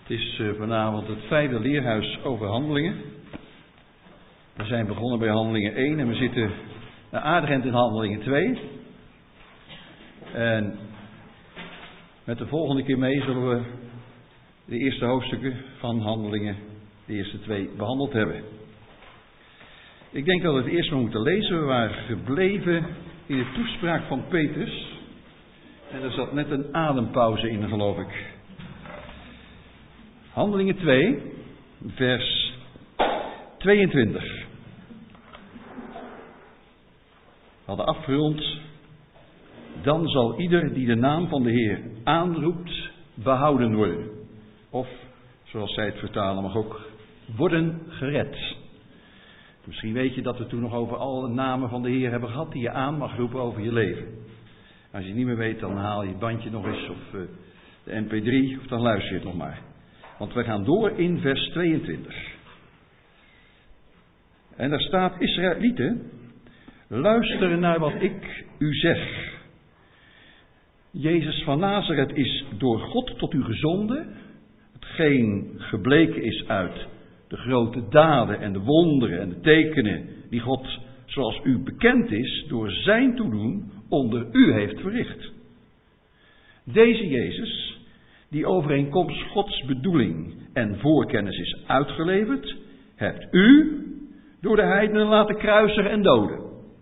Het is vanavond het 5e leerhuis over handelingen. We zijn begonnen bij handelingen 1 en we zitten aardig eind in handelingen 2. En met de volgende keer mee zullen we de eerste hoofdstukken van handelingen, de eerste 2, behandeld hebben. Ik denk dat we het eerst maar moeten lezen. We waren gebleven in de toespraak van Petrus. En er zat net een adempauze in, geloof ik. Handelingen 2, vers 22. We hadden afgerond. Dan zal ieder die de naam van de Heer aanroept, behouden worden. Of, zoals zij het vertalen, mag ook worden gered. Misschien weet je dat we toen nog over alle namen van de Heer hebben gehad die je aan mag roepen over je leven. Als je het niet meer weet, dan haal je het bandje nog eens of de mp3 of dan luister je het nog maar. Want we gaan door in vers 22. En daar staat: Israëlieten, luister naar wat ik u zeg. Jezus van Nazareth is door God tot u gezonden, hetgeen gebleken is uit de grote daden en de wonderen en de tekenen die God, zoals u bekend is, door zijn toedoen onder u heeft verricht. Deze Jezus, die overeenkomst Gods bedoeling en voorkennis is uitgeleverd, hebt u door de heidenen laten kruisigen en doden.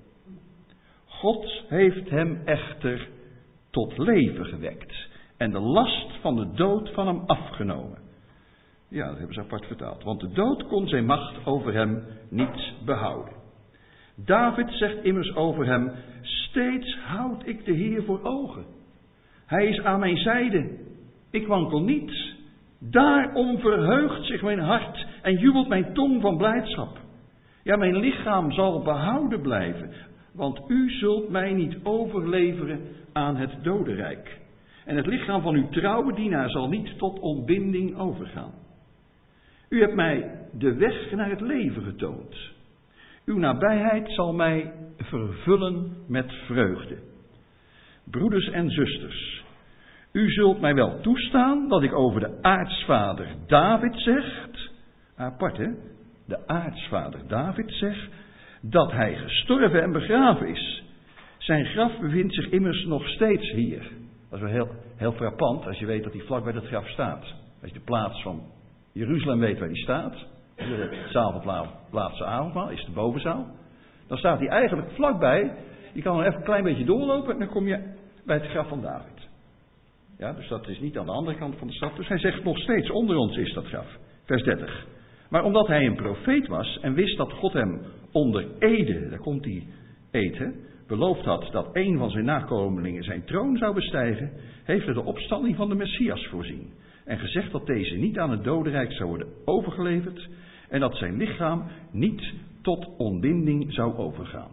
God heeft hem echter tot leven gewekt en de last van de dood van hem afgenomen. Ja, dat hebben ze apart vertaald. Want de dood kon zijn macht over hem niet behouden. David zegt immers over hem: steeds houd ik de Heer voor ogen. Hij is aan mijn zijde. Ik wankel niet. Daarom verheugt zich mijn hart en jubelt mijn tong van blijdschap. Ja, mijn lichaam zal behouden blijven, want u zult mij niet overleveren aan het dodenrijk. En het lichaam van uw trouwe dienaar zal niet tot ontbinding overgaan. U hebt mij de weg naar het leven getoond. Uw nabijheid zal mij vervullen met vreugde. Broeders en zusters, u zult mij wel toestaan dat ik over de aartsvader David zeg, apart hè, de aartsvader David zegt, dat hij gestorven en begraven is. Zijn graf bevindt zich immers nog steeds hier. Dat is wel heel frappant als je weet dat hij vlak bij dat graf staat. Als je de plaats van Jeruzalem weet waar die staat, de zaal van laatste avondmaal is de bovenzaal, dan staat hij eigenlijk vlakbij. Je kan er even een klein beetje doorlopen en dan kom je bij het graf van David. Ja, dus dat is niet aan de andere kant van de stad. Dus hij zegt nog steeds, onder ons is dat graf. Vers 30. Maar omdat hij een profeet was en wist dat God hem onder ede, daar komt die eed, beloofd had dat een van zijn nakomelingen zijn troon zou bestijgen, heeft hij de opstanding van de Messias voorzien. En gezegd dat deze niet aan het dodenrijk zou worden overgeleverd en dat zijn lichaam niet tot ontbinding zou overgaan.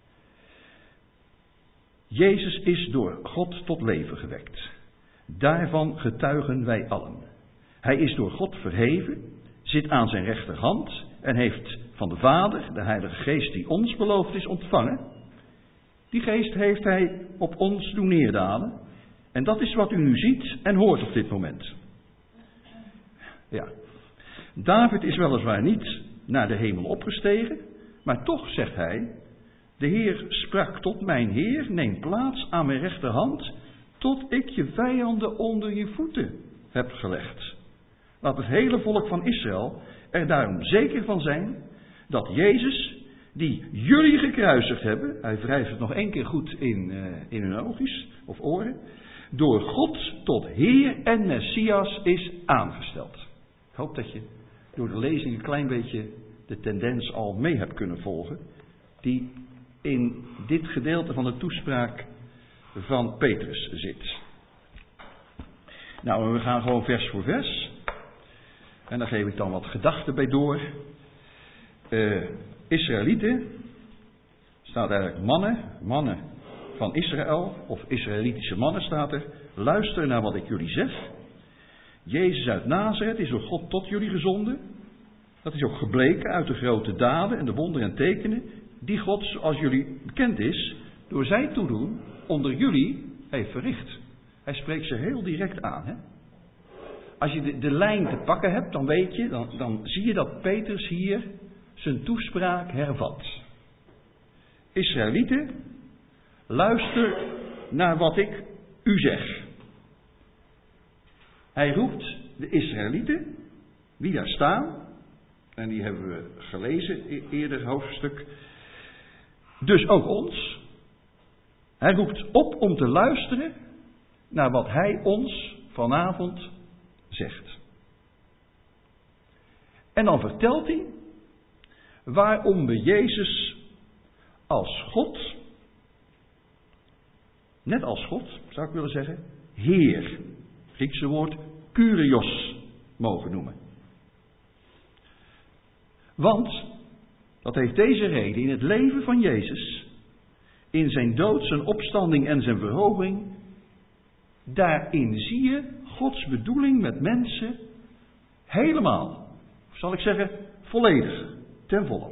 Jezus is door God tot leven gewekt. Daarvan getuigen wij allen. Hij is door God verheven, zit aan zijn rechterhand en heeft van de Vader, de Heilige Geest die ons beloofd is, ontvangen. Die geest heeft hij op ons doen neerdalen. En dat is wat u nu ziet en hoort op dit moment. Ja, David is weliswaar niet naar de hemel opgestegen, maar toch zegt hij: de Heer sprak tot mijn Heer, neem plaats aan mijn rechterhand, tot ik je vijanden onder je voeten heb gelegd. Laat het hele volk van Israël er daarom zeker van zijn dat Jezus, die jullie gekruisigd hebben, hij wrijft het nog 1 keer goed in hun oogjes of oren, door God tot Heer en Messias is aangesteld. Ik hoop dat je door de lezing een klein beetje de tendens al mee hebt kunnen volgen, die in dit gedeelte van de toespraak van Petrus zit. Nou, we gaan gewoon vers voor vers. En daar geef ik dan wat gedachten bij door. Israëlieten, staat eigenlijk mannen van Israël, of Israëlitische mannen staat er. Luister naar wat ik jullie zeg. Jezus uit Nazareth is door God tot jullie gezonden. Dat is ook gebleken uit de grote daden en de wonderen en tekenen die God, zoals jullie bekend is, door zijn toedoen onder jullie heeft verricht. Hij spreekt ze heel direct aan. Hè? als je de lijn te pakken hebt, dan weet je, dan zie je dat Petrus hier zijn toespraak hervat. Israëlieten, luister naar wat ik u zeg. Hij roept de Israëlieten, die daar staan, en die hebben we gelezen eerder hoofdstuk, dus ook ons. Hij roept op om te luisteren naar wat hij ons vanavond zegt. En dan vertelt hij waarom we Jezus als God, net als God zou ik willen zeggen, Heer, Griekse woord Kyrios, mogen noemen. Want, dat heeft deze reden, in het leven van Jezus, in zijn dood, zijn opstanding en zijn verhoging, daarin zie je Gods bedoeling met mensen helemaal, zal ik zeggen, volledig, ten volle.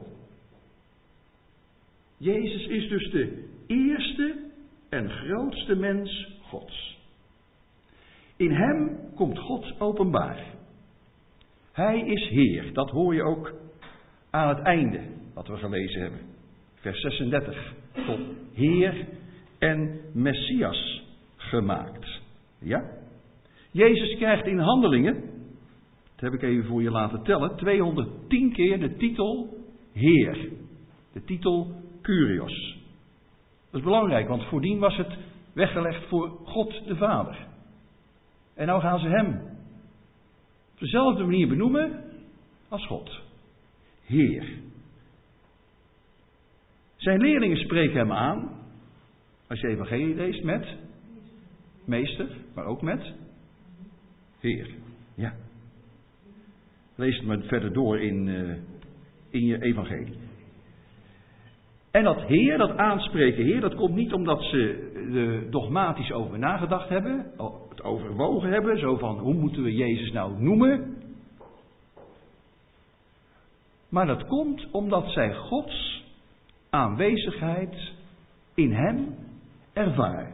Jezus is dus de eerste en grootste mens Gods. In hem komt God openbaar. Hij is Heer, dat hoor je ook aan het einde wat we gelezen hebben. Vers 36. Tot Heer en Messias gemaakt. Ja? Jezus krijgt in Handelingen, dat heb ik even voor je laten tellen, 210 keer de titel Heer. De titel Kyrios. Dat is belangrijk, want voordien was het weggelegd voor God de Vader. En nou gaan ze hem op dezelfde manier benoemen als God. Heer. Zijn leerlingen spreken hem aan, als je evangelie leest, met meester, maar ook met Heer. Ja. Lees het maar verder door in je evangelie. En dat Heer, dat aanspreken Heer, dat komt niet omdat ze er dogmatisch over nagedacht hebben, het overwogen hebben, zo van hoe moeten we Jezus nou noemen. Maar dat komt omdat zij Gods aanwezigheid in hem ervaren.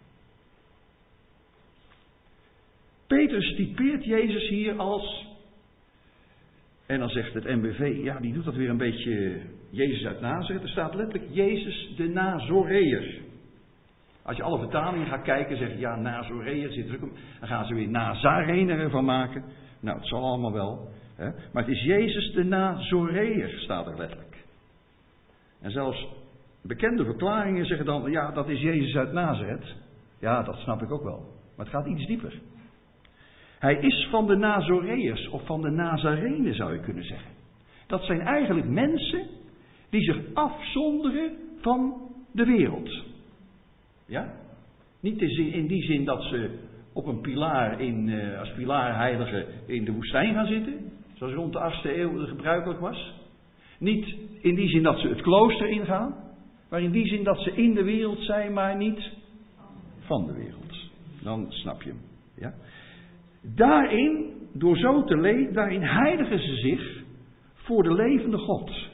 Petrus typeert Jezus hier als, en dan zegt het NBV, ja die doet dat weer een beetje, Jezus uit Nazareth. Er staat letterlijk Jezus de Nazoreër. Als je alle vertalingen gaat kijken, zeg je ja Nazoreër zit er ook, dan gaan ze weer Nazarener ervan maken. Nou, het zal allemaal wel. Hè? Maar het is Jezus de Nazoreër, staat er letterlijk. En zelfs bekende verklaringen zeggen dan, ja dat is Jezus uit Nazareth. Ja, dat snap ik ook wel. Maar het gaat iets dieper. Hij is van de Nazoreërs of van de Nazarenen zou je kunnen zeggen. Dat zijn eigenlijk mensen die zich afzonderen van de wereld. Ja? Niet in die zin dat ze op een pilaar als pilaarheilige in de woestijn gaan zitten. Zoals rond de 8e eeuw gebruikelijk was. Niet in die zin dat ze het klooster ingaan. Maar in die zin dat ze in de wereld zijn, maar niet van de wereld. Dan snap je hem. Ja? Daarin, door zo te leven, daarin heiligen ze zich voor de levende God.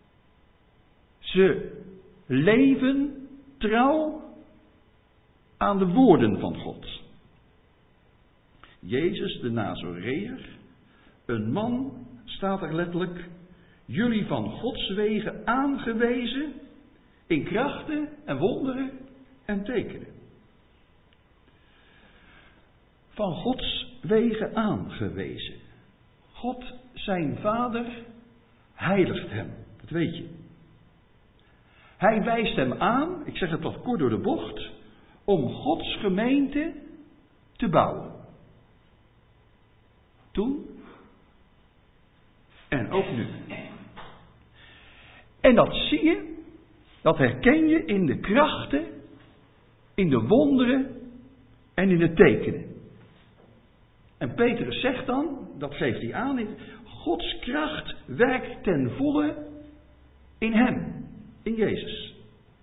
Ze leven trouw aan de woorden van God. Jezus de Nazoreër, een man, staat er letterlijk, jullie van Gods wegen aangewezen in krachten en wonderen en tekenen. Van Gods wegen aangewezen. God, zijn Vader, heiligt hem. Dat weet je. Hij wijst hem aan, ik zeg het wat kort door de bocht, om Gods gemeente te bouwen. Toen en ook nu. En dat zie je, dat herken je in de krachten, in de wonderen en in de tekenen. En Petrus zegt dan, dat geeft hij aan, Gods kracht werkt ten volle in hem, in Jezus.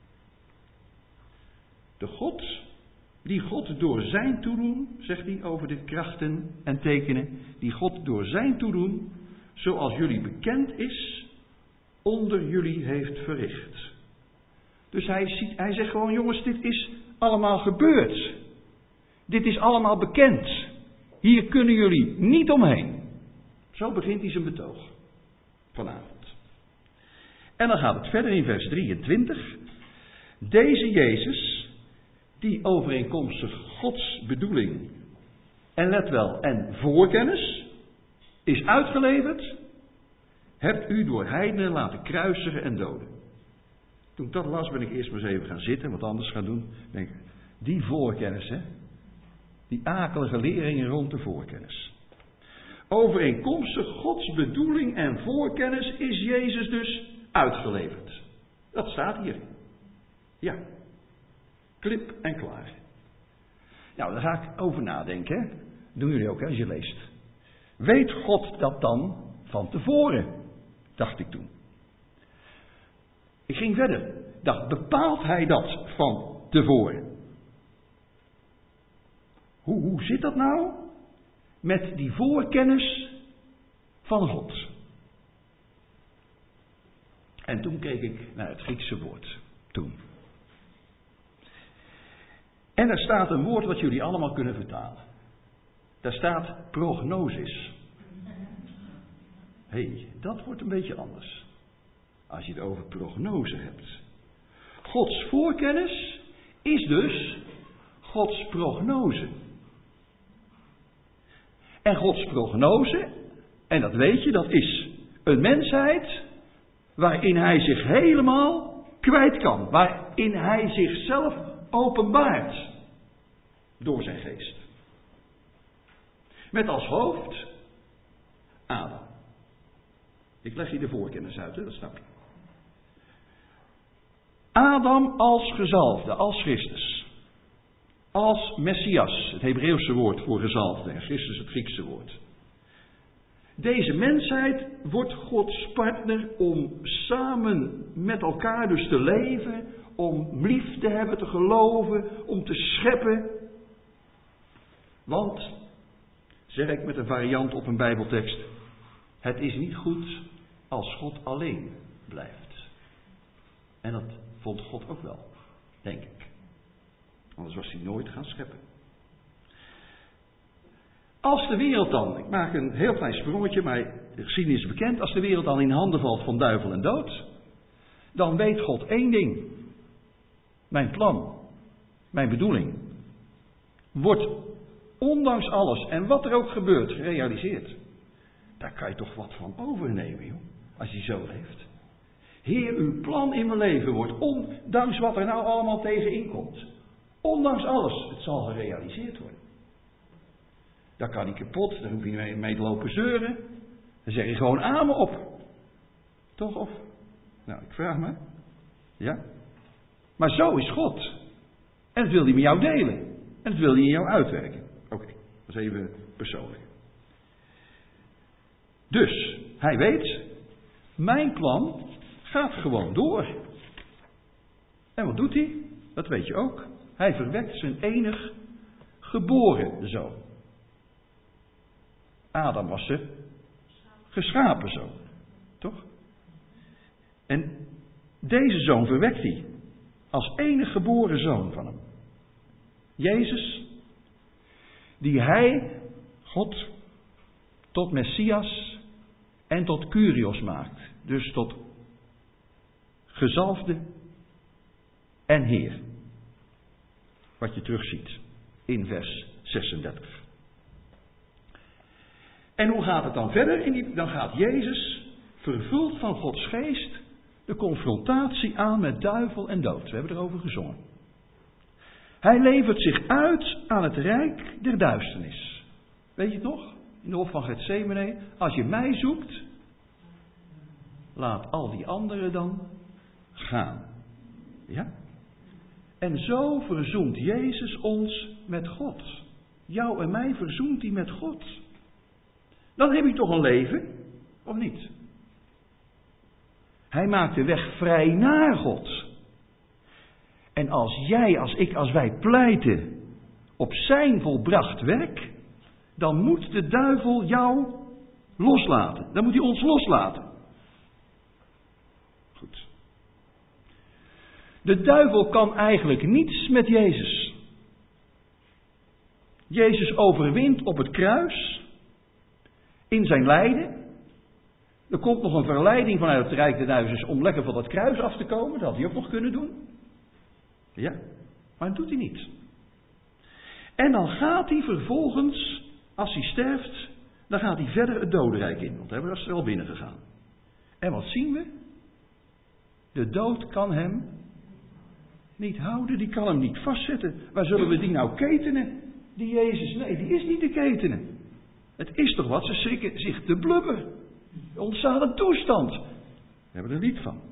De God, die God door zijn toedoen, zegt hij over de krachten en tekenen, die God door zijn toedoen, zoals jullie bekend is, onder jullie heeft verricht. Dus hij zegt gewoon, jongens, dit is allemaal gebeurd. Dit is allemaal bekend. Hier kunnen jullie niet omheen. Zo begint hij zijn betoog vanavond. En dan gaat het verder in vers 23. Deze Jezus, die overeenkomstig Gods bedoeling en let wel, en voorkennis, is uitgeleverd, hebt u door heidenen laten kruisigen en doden. Toen ik dat las, ben ik eerst maar eens even gaan zitten en wat anders gaan doen. Denk, die voorkennis, hè? Die akelige leringen rond de voorkennis. Overeenkomstig Gods bedoeling en voorkennis is Jezus dus uitgeleverd. Dat staat hier. Ja. Klip en klaar. Nou, daar ga ik over nadenken. Hè? Doen jullie ook, hè, als je leest. Weet God dat dan van tevoren? Dacht ik toen. Ik ging verder. Bepaalt hij dat van tevoren? Hoe zit dat nou met die voorkennis van God? En toen keek ik naar het Griekse woord. Toen. En er staat een woord wat jullie allemaal kunnen vertalen. Daar staat prognosis. Hé, dat wordt een beetje anders. Als je het over prognose hebt. Gods voorkennis is dus Gods prognose. En Gods prognose, en dat weet je, dat is een mensheid waarin hij zich helemaal kwijt kan. Waarin hij zichzelf openbaart door zijn geest. Met als hoofd Adam. Ik leg je de voorkennis uit, hè, dat snap je. Adam als gezalfde, als Christus. Als Messias, het Hebreeuwse woord voor gezalfde en Christus het Griekse woord. Deze mensheid wordt Gods partner om samen met elkaar dus te leven, om lief te hebben, te geloven, om te scheppen. Want, zeg ik met een variant op een Bijbeltekst, het is niet goed als God alleen blijft. En dat vond God ook wel, denk ik. Anders was hij nooit gaan scheppen. Als de wereld dan, ik maak een heel klein sprongetje, maar de geschiedenis is bekend. Als de wereld dan in handen valt van duivel en dood, dan weet God één ding. Mijn plan, mijn bedoeling, wordt ondanks alles en wat er ook gebeurt gerealiseerd. Daar kan je toch wat van overnemen, joh, als je zo leeft. Heer, uw plan in mijn leven wordt, ondanks wat er nou allemaal tegenin komt. Ondanks alles, het zal gerealiseerd worden. Dat kan niet kapot, daar hoef je niet mee te lopen zeuren. Dan zeg je gewoon amen op. Toch of? Nou, ik vraag me. Ja? Maar zo is God. En dat wil hij met jou delen. En dat wil hij in jou uitwerken. Oké, dat is even persoonlijk. Dus, hij weet, mijn plan gaat gewoon door. En wat doet hij? Dat weet je ook. Hij verwekt zijn enig geboren zoon. Adam was ze geschapen zoon. Toch? En deze zoon verwekt hij als enig geboren zoon van hem. Jezus, die hij, God, tot Messias en tot Kyrios maakt. Dus tot gezalfde en Heer. Wat je terugziet in vers 36. En hoe gaat het dan verder? Dan gaat Jezus, vervuld van Gods geest, de confrontatie aan met duivel en dood. We hebben erover gezongen. Hij levert zich uit aan het rijk der duisternis. Weet je het nog? In de hof van Getsemane. Als je mij zoekt, laat al die anderen dan gaan. Ja? En zo verzoent Jezus ons met God. Jou en mij verzoent hij met God. Dan heb je toch een leven, of niet? Hij maakt de weg vrij naar God. En als wij pleiten op zijn volbracht werk, dan moet de duivel jou loslaten. Dan moet hij ons loslaten. Goed. De duivel kan eigenlijk niets met Jezus. Jezus overwint op het kruis, in zijn lijden. Er komt nog een verleiding vanuit het Rijk der Duivels om lekker van dat kruis af te komen. Dat had hij ook nog kunnen doen. Ja, maar dat doet hij niet. En dan gaat hij vervolgens, als hij sterft, dan gaat hij verder het dodenrijk in. Want hij is er al binnen gegaan. En wat zien we? De dood kan hem niet houden, die kan hem niet vastzetten. Waar zullen we die nou ketenen? Die Jezus, nee, die is niet te ketenen. Het is toch wat, ze schrikken zich te blubber. Ontstaat een toestand. Daar hebben we er een lied van.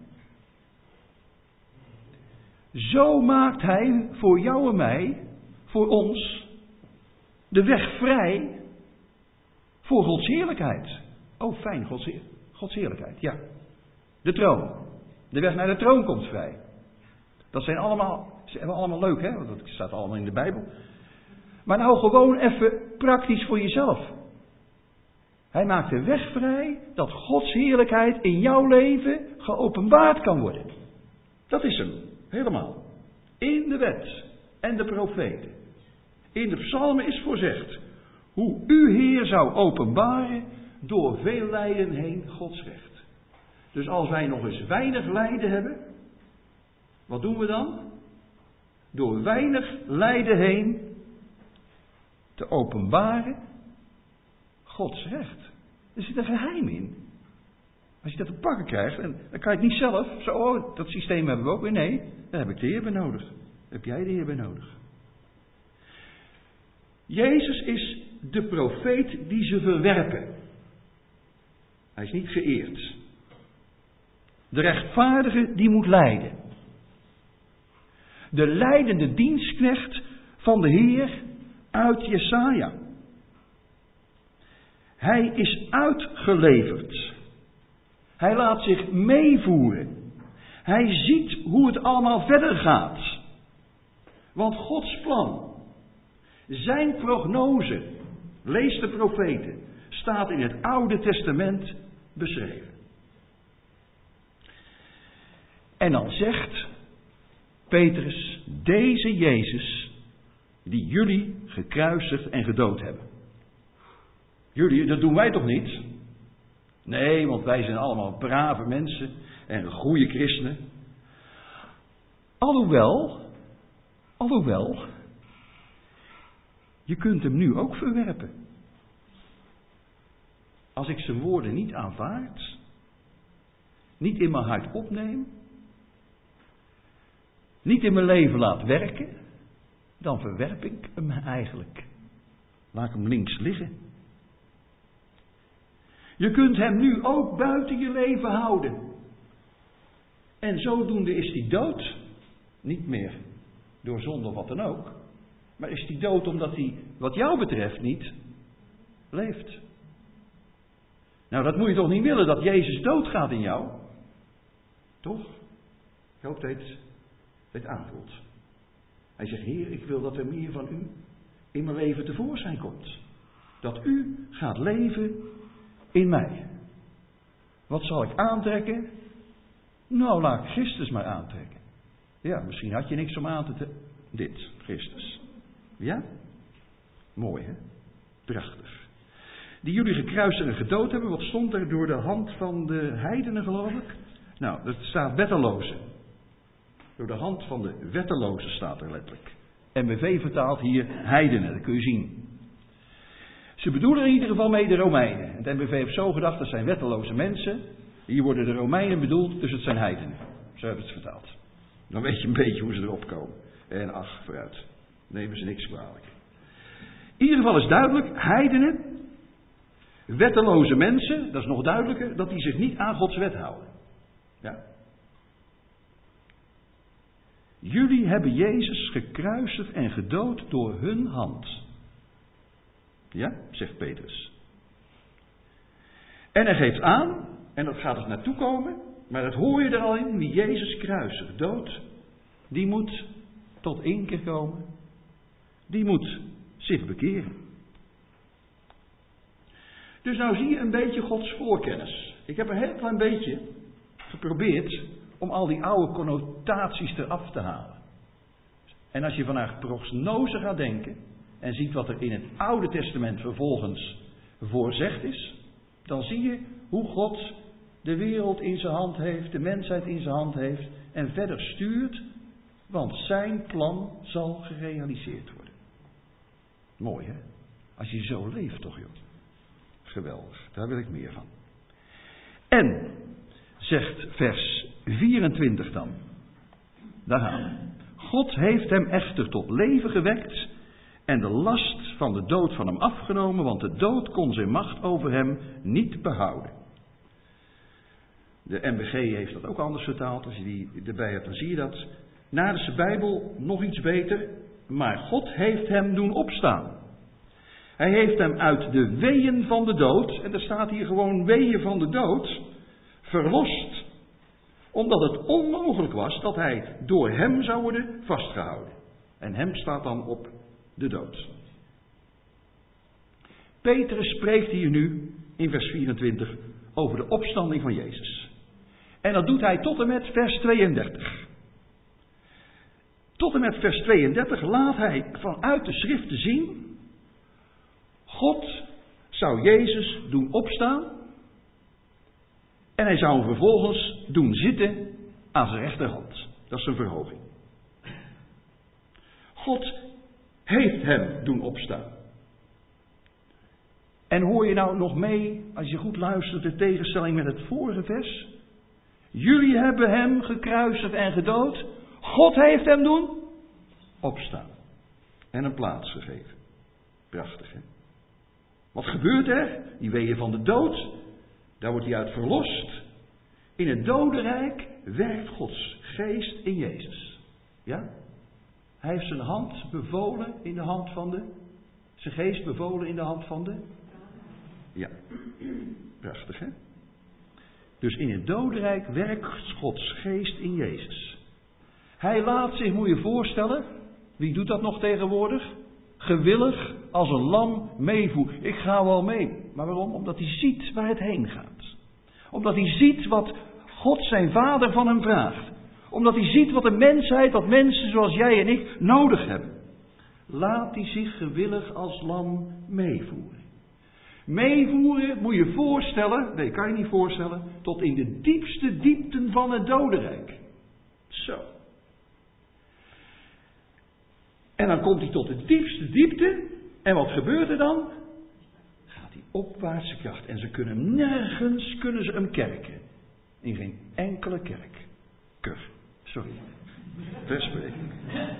Zo maakt hij voor jou en mij, voor ons, de weg vrij voor Gods heerlijkheid. Oh, fijn, Gods heerlijkheid, ja. De troon. De weg naar de troon komt vrij. Dat zijn allemaal leuk, hè? Want dat staat allemaal in de Bijbel. Maar nou gewoon even praktisch voor jezelf. Hij maakt de weg vrij dat Gods heerlijkheid in jouw leven geopenbaard kan worden. Dat is hem, helemaal. In de wet en de profeten. In de psalmen is voorzegd hoe uw Heer zou openbaren door veel lijden heen Gods recht. Dus als wij nog eens weinig lijden hebben, wat doen we dan? Door weinig lijden heen te openbaren Gods recht. Er zit een geheim in. Als je dat te pakken krijgt, dan kan je het niet zelf. Zo, oh, dat systeem hebben we ook weer. Nee, daar heb ik de Heer bij nodig. Daar heb jij de Heer bij nodig. Jezus is de profeet die ze verwerpen. Hij is niet geëerd. De rechtvaardige die moet lijden. De lijdende dienstknecht van de Heer uit Jesaja. Hij is uitgeleverd. Hij laat zich meevoeren. Hij ziet hoe het allemaal verder gaat. Want Gods plan, zijn prognose, lees de profeten, staat in het Oude Testament beschreven. En dan zegt Petrus, deze Jezus die jullie gekruisigd en gedood hebben. Jullie, dat doen wij toch niet? Nee, want wij zijn allemaal brave mensen en goede christenen. Alhoewel, je kunt hem nu ook verwerpen. Als ik zijn woorden niet aanvaard, niet in mijn hart opneem, niet in mijn leven laat werken, dan verwerp ik hem eigenlijk. Laat ik hem links liggen. Je kunt hem nu ook buiten je leven houden. En zodoende is hij dood. Niet meer door zonde of wat dan ook. Maar is hij dood omdat hij, wat jou betreft, niet leeft. Nou, dat moet je toch niet willen, dat Jezus doodgaat in jou? Toch? Ik hoop dat je het aanvoelt. Hij zegt, Heer, ik wil dat er meer van u in mijn leven tevoorschijn komt. Dat u gaat leven in mij. Wat zal ik aantrekken? Nou, laat ik Christus maar aantrekken. Ja, misschien had je niks om aan te trekken. Dit, Christus. Ja? Mooi, hè? Prachtig. Die jullie gekruist en gedood hebben, wat stond er door de hand van de heidenen, geloof ik? Nou, dat staat wetteloze. Door de hand van de wetteloze staat er letterlijk. MBV vertaalt hier heidenen, dat kun je zien. Ze bedoelen in ieder geval mee de Romeinen. Het MBV heeft zo gedacht, dat zijn wetteloze mensen. Hier worden de Romeinen bedoeld, dus het zijn heidenen. Zo hebben ze het vertaald. Dan weet je een beetje hoe ze erop komen. En ach, vooruit. Nemen ze niks kwalijk. In ieder geval is duidelijk, heidenen, wetteloze mensen, dat is nog duidelijker, dat die zich niet aan Gods wet houden. Ja. Jullie hebben Jezus gekruisigd en gedood door hun hand. Ja, zegt Petrus. En hij geeft aan, en dat gaat er naartoe komen, maar dat hoor je er al in, wie Jezus kruisigt, dood, die moet tot inkeer komen. Die moet zich bekeren. Dus nou zie je een beetje Gods voorkennis. Ik heb een heel klein beetje geprobeerd om al die oude connotaties eraf te halen. En als je vanuit prognose gaat denken, en ziet wat er in het Oude Testament vervolgens voorzegd is, dan zie je hoe God de wereld in zijn hand heeft, de mensheid in zijn hand heeft en verder stuurt, want zijn plan zal gerealiseerd worden. Mooi, hè? Als je zo leeft toch, joh. Geweldig, daar wil ik meer van. En, zegt vers 24 dan, daar gaan we. God heeft hem echter tot leven gewekt en de last van de dood van hem afgenomen, want de dood kon zijn macht over hem niet behouden. De MBG heeft dat ook anders vertaald. Als je die erbij hebt, dan zie je dat. Naardense Bijbel nog iets beter. Maar God heeft hem doen opstaan. Hij heeft hem uit de weeën van de dood, en er staat hier gewoon weeën van de dood, verlost. Omdat het onmogelijk was dat hij door hem zou worden vastgehouden. En hem staat dan op de dood. Petrus spreekt hier nu in vers 24 over de opstanding van Jezus. En dat doet hij tot en met vers 32. Tot en met vers 32 laat hij vanuit de schriften zien, God zou Jezus doen opstaan en hij zou hem vervolgens doen zitten aan zijn rechterhand. Dat is een verhoging. God heeft hem doen opstaan. En hoor je nou nog mee, als je goed luistert, de tegenstelling met het vorige vers? Jullie hebben hem gekruisigd en gedood. God heeft hem doen opstaan. En een plaats gegeven. Prachtig, hè? Wat gebeurt er? Die weeën van de dood. Daar wordt hij uit verlost. In het dodenrijk werkt Gods geest in Jezus. Ja? Hij heeft zijn hand bevolen in de hand van de... Zijn geest bevolen in de hand van de... Ja. Prachtig, hè? Dus in het dodenrijk werkt Gods geest in Jezus. Hij laat zich, moet je voorstellen, wie doet dat nog tegenwoordig? Gewillig als een lam meevoeren. Ik ga wel mee. Maar waarom? Omdat hij ziet waar het heen gaat. Omdat hij ziet wat God zijn Vader van hem vraagt. Omdat hij ziet wat de mensheid, wat mensen zoals jij en ik nodig hebben. Laat hij zich gewillig als lam meevoeren. Meevoeren, moet je voorstellen, nee, kan je niet voorstellen, tot in de diepste diepten van het dodenrijk. Zo. En dan komt hij tot de diepste diepte. En wat gebeurt er dan? Gaat hij opwaartse kracht. En ze kunnen nergens hem kerken. In geen enkele kerk. Sorry. Verspreking.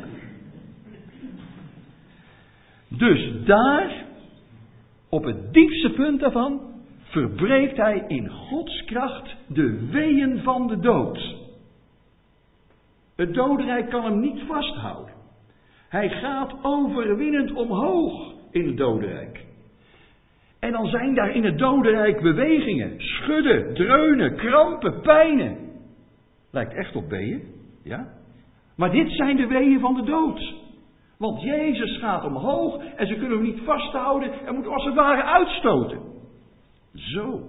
Dus daar, op het diepste punt daarvan, verbreekt hij in Gods kracht de weeën van de dood. Het dodenrijk kan hem niet vasthouden. Hij gaat overwinnend omhoog in het dodenrijk. En dan zijn daar in het dodenrijk bewegingen, schudden, dreunen, krampen, pijnen. Lijkt echt op weeën, ja? Maar dit zijn de weeën van de dood. Want Jezus gaat omhoog en ze kunnen hem niet vasthouden en moeten als het ware uitstoten. Zo.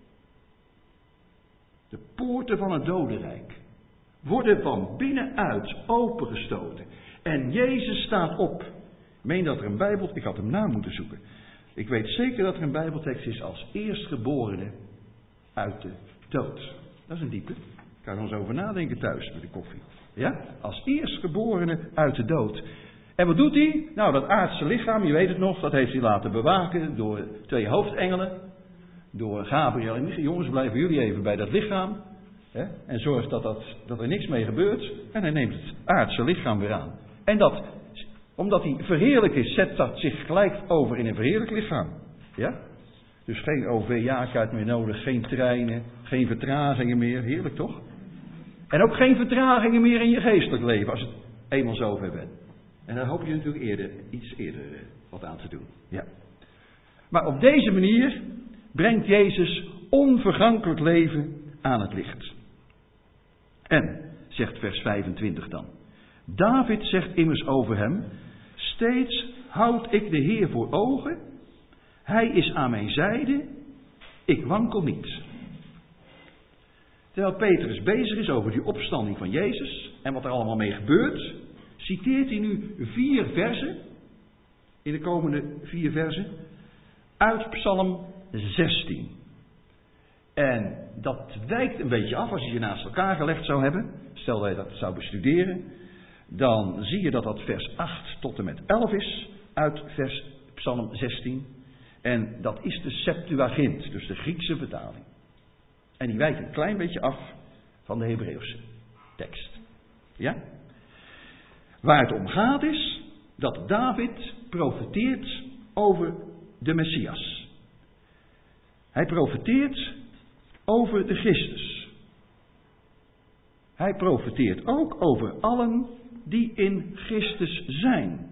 De poorten van het dodenrijk worden van binnenuit opengestoten. En Jezus staat op. Ik meen dat er een Bijbel... Ik had hem na moeten zoeken. Ik weet zeker dat er een Bijbeltekst is als eerstgeborene uit de dood. Dat is een diepe. Ik kan er eens over nadenken thuis met de koffie. Ja? Als eerstgeborene uit de dood. En wat doet hij? Nou, dat aardse lichaam, je weet het nog, dat heeft hij laten bewaken door 2 hoofdengelen. Door Gabriel en Michael. Jongens, blijven jullie even bij dat lichaam. Hè? En zorg dat er niks mee gebeurt. En hij neemt het aardse lichaam weer aan. En dat, omdat hij verheerlijk is, zet dat zich gelijk over in een verheerlijk lichaam. Ja? Dus geen OV-jaarkaart meer nodig, geen treinen, geen vertragingen meer. Heerlijk toch? En ook geen vertragingen meer in je geestelijk leven, als het eenmaal zover bent. En daar hoop je natuurlijk iets eerder wat aan te doen. Ja. Maar op deze manier brengt Jezus onvergankelijk leven aan het licht. En, zegt vers 25 dan, David zegt immers over hem, steeds houd ik de Heer voor ogen, hij is aan mijn zijde, ik wankel niet. Terwijl Petrus bezig is over die opstanding van Jezus en wat er allemaal mee gebeurt, citeert hij nu 4 versen in de komende 4 versen uit Psalm 16. En dat wijkt een beetje af als je ze naast elkaar gelegd zou hebben. Stel dat je dat zou bestuderen. Dan zie je dat dat vers 8 tot en met 11 is uit Psalm 16. En dat is de Septuagint, dus de Griekse vertaling. En die wijkt een klein beetje af van de Hebreeuwse tekst. Ja? Waar het om gaat is dat David profeteert over de Messias. Hij profeteert over de Christus. Hij profeteert ook over allen die in Christus zijn.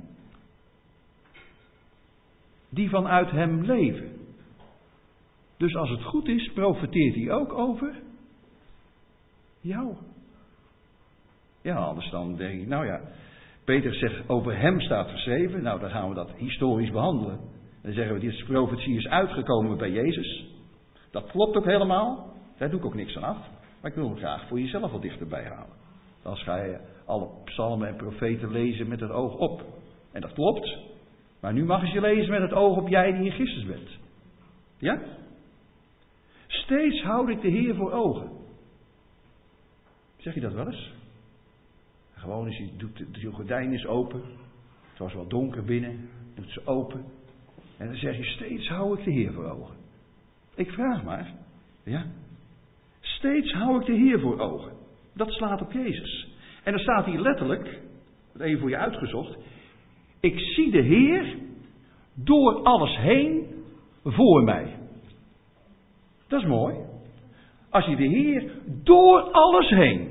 Die vanuit hem leven. Dus als het goed is, profeteert hij ook over jou. Ja, anders dan denk ik, nou ja, Peter zegt over hem staat geschreven. Nou, dan gaan we dat historisch behandelen. Dan zeggen we, dit profetie is uitgekomen bij Jezus. Dat klopt ook helemaal. Daar doe ik ook niks aan af. Maar ik wil hem graag voor jezelf wat dichterbij halen. Dan ga je alle psalmen en profeten lezen met het oog op. En dat klopt. Maar nu mag je ze lezen met het oog op jij die in Christus bent. Ja? Steeds houd ik de Heer voor ogen. Zeg je dat wel eens? Gewoon als je doet de gordijn is open. Het was wel donker binnen. Doet ze open. En dan zeg je steeds hou ik de Heer voor ogen. Ik vraag maar. Ja? Steeds hou ik de Heer voor ogen. Dat slaat op Jezus. En er staat hier letterlijk, even voor je uitgezocht. Ik zie de Heer door alles heen voor mij. Dat is mooi. Als je de Heer door alles heen.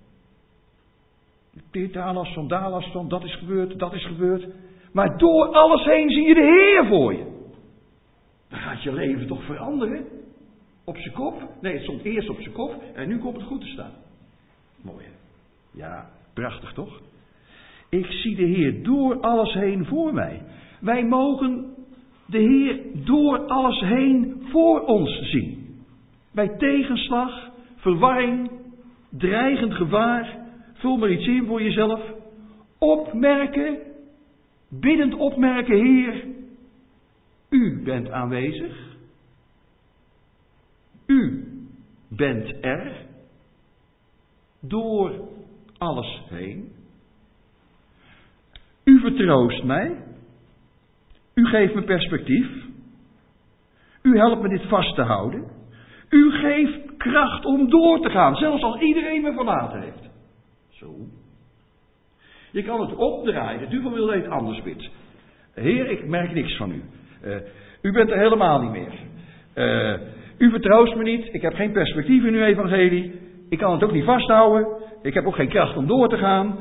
Dit Dalaston, dat is gebeurd. Maar door alles heen zie je de Heer voor je. Dan gaat je leven toch veranderen? Op zijn kop? Nee, het stond eerst op zijn kop en nu komt het goed te staan. Mooi hè? Ja, prachtig toch? Ik zie de Heer door alles heen voor mij. Wij mogen de Heer door alles heen voor ons zien. Bij tegenslag, verwarring, dreigend gevaar. Vul maar iets in voor jezelf. Opmerken, biddend opmerken, Heer. U bent aanwezig. U bent er. Door alles heen. U vertroost mij. U geeft me perspectief. U helpt me dit vast te houden. U geeft kracht om door te gaan, zelfs als iedereen me verlaten heeft. Zo. Je kan het opdraaien, dat u van wil dat je het anders bidt. Heer, ik merk niks van u. U bent er helemaal niet meer. U vertroost me niet. Ik heb geen perspectief in uw evangelie. Ik kan het ook niet vasthouden. Ik heb ook geen kracht om door te gaan.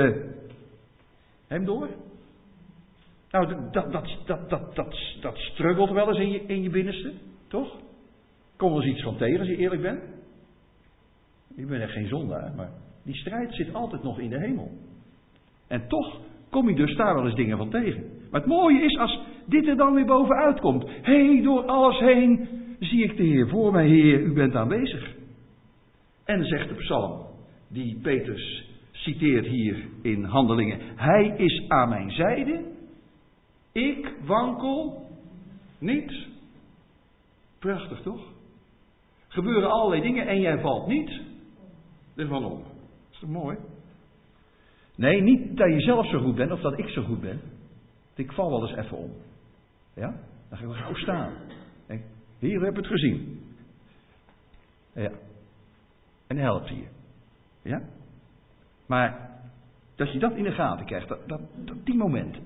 Hem door? Nou, dat struggelt wel eens in je binnenste, toch? Kom er eens iets van tegen als je eerlijk bent. Ik ben echt geen zondaar, maar die strijd zit altijd nog in de hemel. En toch kom je dus daar wel eens dingen van tegen. Maar het mooie is als dit er dan weer bovenuit komt. Door alles heen zie ik de Heer voor mij. Heer, u bent aanwezig. En zegt de psalm, die Petrus citeert hier in Handelingen. Hij is aan mijn zijde. Ik wankel niet. Prachtig toch? Gebeuren allerlei dingen en jij valt niet ervan om. Is toch mooi? Nee, niet dat je zelf zo goed bent of dat ik zo goed ben. Ik val wel eens even om. Ja? Dan ga ik wel gauw staan. En hier heb ik het gezien. Ja. En helpt hier. Ja? Maar dat je dat in de gaten krijgt, die momenten.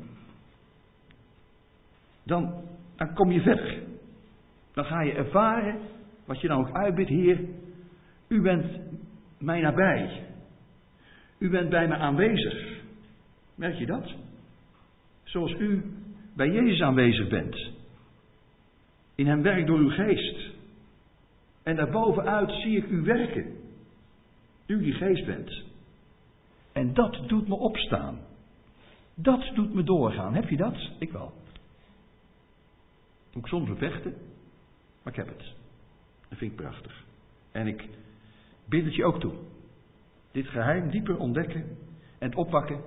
Dan kom je verder. Dan ga je ervaren wat je dan ook uitbidt. Heer, u bent mij nabij. U bent bij me aanwezig. Merk je dat? Zoals u bij Jezus aanwezig bent. In hem werkt door uw geest. En daarbovenuit zie ik u werken. U die geest bent. En dat doet me opstaan. Dat doet me doorgaan. Heb je dat? Ik wel. Moet ik soms bevechten. Maar ik heb het. Dat vind ik prachtig. En ik bid het je ook toe. Dit geheim dieper ontdekken. En het oppakken.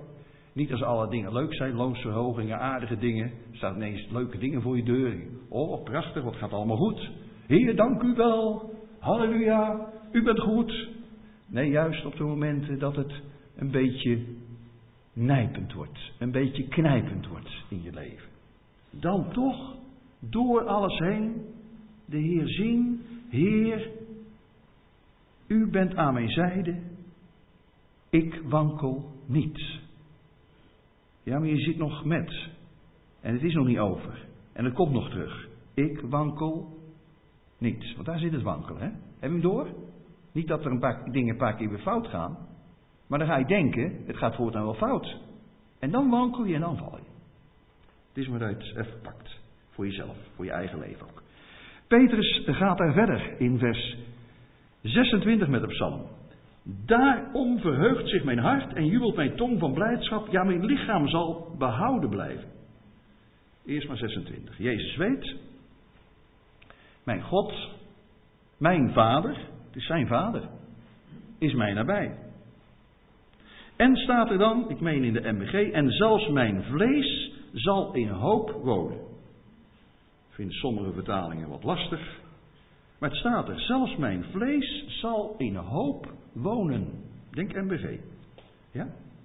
Niet als alle dingen leuk zijn, loonsverhogingen, aardige dingen. Er staan ineens leuke dingen voor je deur. Oh, prachtig, wat gaat allemaal goed. Heer, dank u wel. Halleluja, u bent goed. Nee, juist op de momenten dat het een beetje nijpend wordt. Een beetje knijpend wordt in je leven. Dan toch, door alles heen, de Heer zien. Heer, u bent aan mijn zijde. Ik wankel niet. Ja, maar je zit nog met. En het is nog niet over. En het komt nog terug. Ik wankel niet. Want daar zit het wankelen, hè? Heb je hem door? Niet dat er een paar keer weer fout gaan. Maar dan ga je denken, het gaat voortaan wel fout. En dan wankel je en dan val je. Het is maar dat je het even pakt. Voor jezelf, voor je eigen leven ook. Petrus gaat daar verder in vers 26 met de psalm. Daarom verheugt zich mijn hart en jubelt mijn tong van blijdschap. Ja, mijn lichaam zal behouden blijven. Eerst maar 26. Jezus weet, mijn God, mijn Vader, het is zijn Vader, is mij nabij. En staat er dan, ik meen in de MBG, en zelfs mijn vlees zal in hoop wonen. Ik vind sommige vertalingen wat lastig. Maar het staat er, zelfs mijn vlees zal in hoop wonen. Denk MBG. Ja?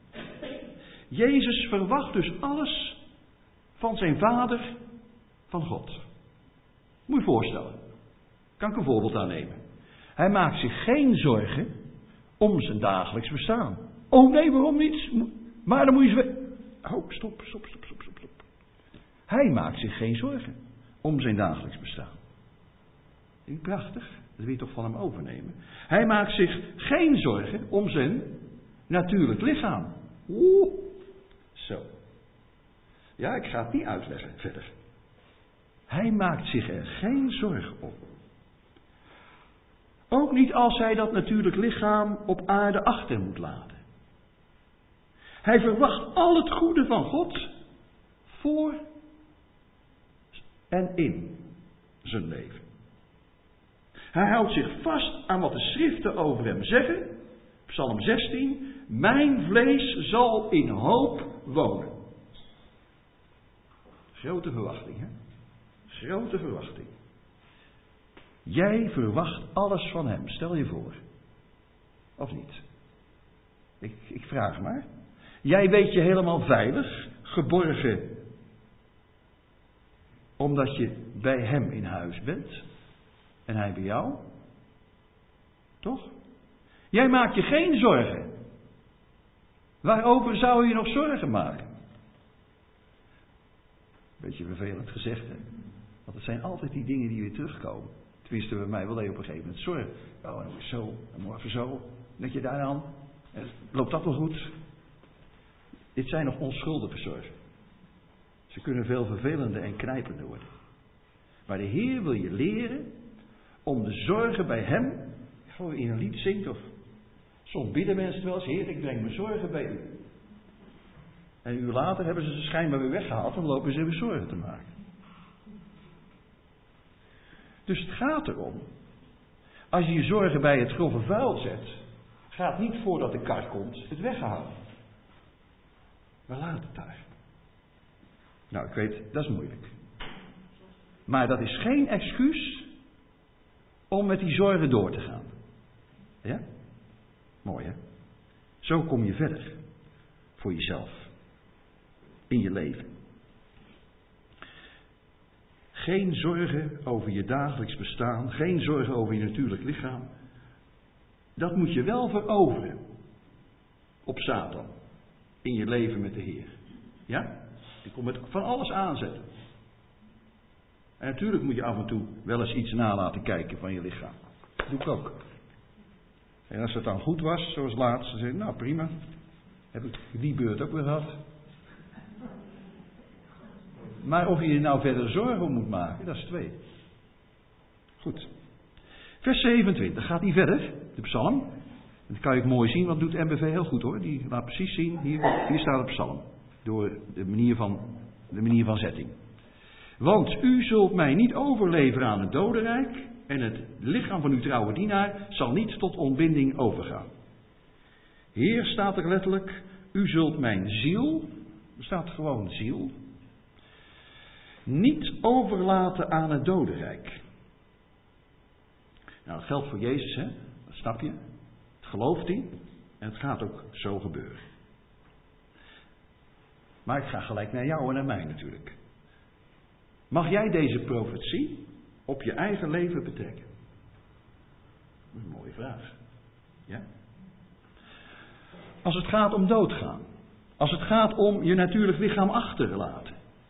Jezus verwacht dus alles van zijn Vader, van God. Moet je voorstellen. Kan ik een voorbeeld aannemen. Hij maakt zich geen zorgen om zijn dagelijks bestaan. Oh nee, waarom niet? Maar dan moet je eens... Oh, stop. Hij maakt zich geen zorgen om zijn dagelijks bestaan. Niet prachtig? Dat wil je toch van hem overnemen? Hij maakt zich geen zorgen om zijn natuurlijk lichaam. Oeh, zo. Ja, ik ga het niet uitleggen verder. Hij maakt zich er geen zorgen om. Ook niet als hij dat natuurlijk lichaam op aarde achter moet laten. Hij verwacht al het goede van God voor en in zijn leven. Hij houdt zich vast aan wat de schriften over hem zeggen. Psalm 16. Mijn vlees zal in hoop wonen. Grote verwachting, hè? Grote verwachting. Jij verwacht alles van hem, stel je voor. Of niet? Ik vraag maar. Jij weet je helemaal veilig, geborgen, omdat je bij hem in huis bent. En hij bij jou. Toch? Jij maakt je geen zorgen. Waarover zou je nog zorgen maken? Beetje vervelend gezegd, hè? Want het zijn altijd die dingen die weer terugkomen. Tenminste, bij mij wil je op een gegeven moment zorgen. Oh, en zo, en morgen zo. Dat je daar aan. Loopt dat wel goed? Dit zijn nog onschuldige zorgen. Ze kunnen veel vervelender en knijpender worden. Maar de Heer wil je leren om de zorgen bij hem, gewoon in een lied zingt of soms bidden mensen wel eens, Heer, ik breng mijn zorgen bij u. En een uur later hebben ze schijnbaar weer weggehaald en lopen ze weer zorgen te maken. Dus het gaat erom, als je je zorgen bij het grove vuil zet, gaat niet voordat de kar komt het weggehaald. Maar laat het daar. Nou, ik weet, dat is moeilijk. Maar dat is geen excuus om met die zorgen door te gaan. Ja? Mooi, hè? Zo kom je verder. Voor jezelf. In je leven. Geen zorgen over je dagelijks bestaan. Geen zorgen over je natuurlijk lichaam. Dat moet je wel veroveren. Op Satan. In je leven met de Heer. Ja? Die komt met van alles aanzetten. En natuurlijk moet je af en toe wel eens iets na laten kijken van je lichaam. Dat doe ik ook. En als het dan goed was, zoals laatst, dan zeg ik, nou prima. Heb ik die beurt ook weer gehad. Maar of je je nou verder zorgen om moet maken, dat is 2. Goed. Vers 27, gaat die verder, de psalm. Dat kan je ook mooi zien, want doet MBV heel goed hoor. Die laat precies zien, hier staat de psalm. Door de manier van zetting. Want u zult mij niet overleveren aan het dodenrijk en het lichaam van uw trouwe dienaar zal niet tot ontbinding overgaan. Heer, staat er letterlijk, U zult mijn ziel, er staat gewoon ziel, niet overlaten aan het dodenrijk. Nou, dat geldt voor Jezus, hè? Dat snap je. Het gelooft hij en het gaat ook zo gebeuren. Maar ik ga gelijk naar jou en naar mij natuurlijk. Mag jij deze profetie op je eigen leven betrekken? Dat is een mooie vraag. Ja? Als het gaat om doodgaan. Als het gaat om je natuurlijk lichaam achterlaten.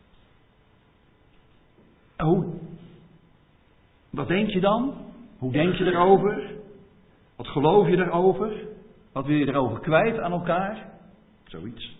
Wat denk je dan? Hoe denk je erover? Wat geloof je erover? Wat wil je erover kwijt aan elkaar? Zoiets.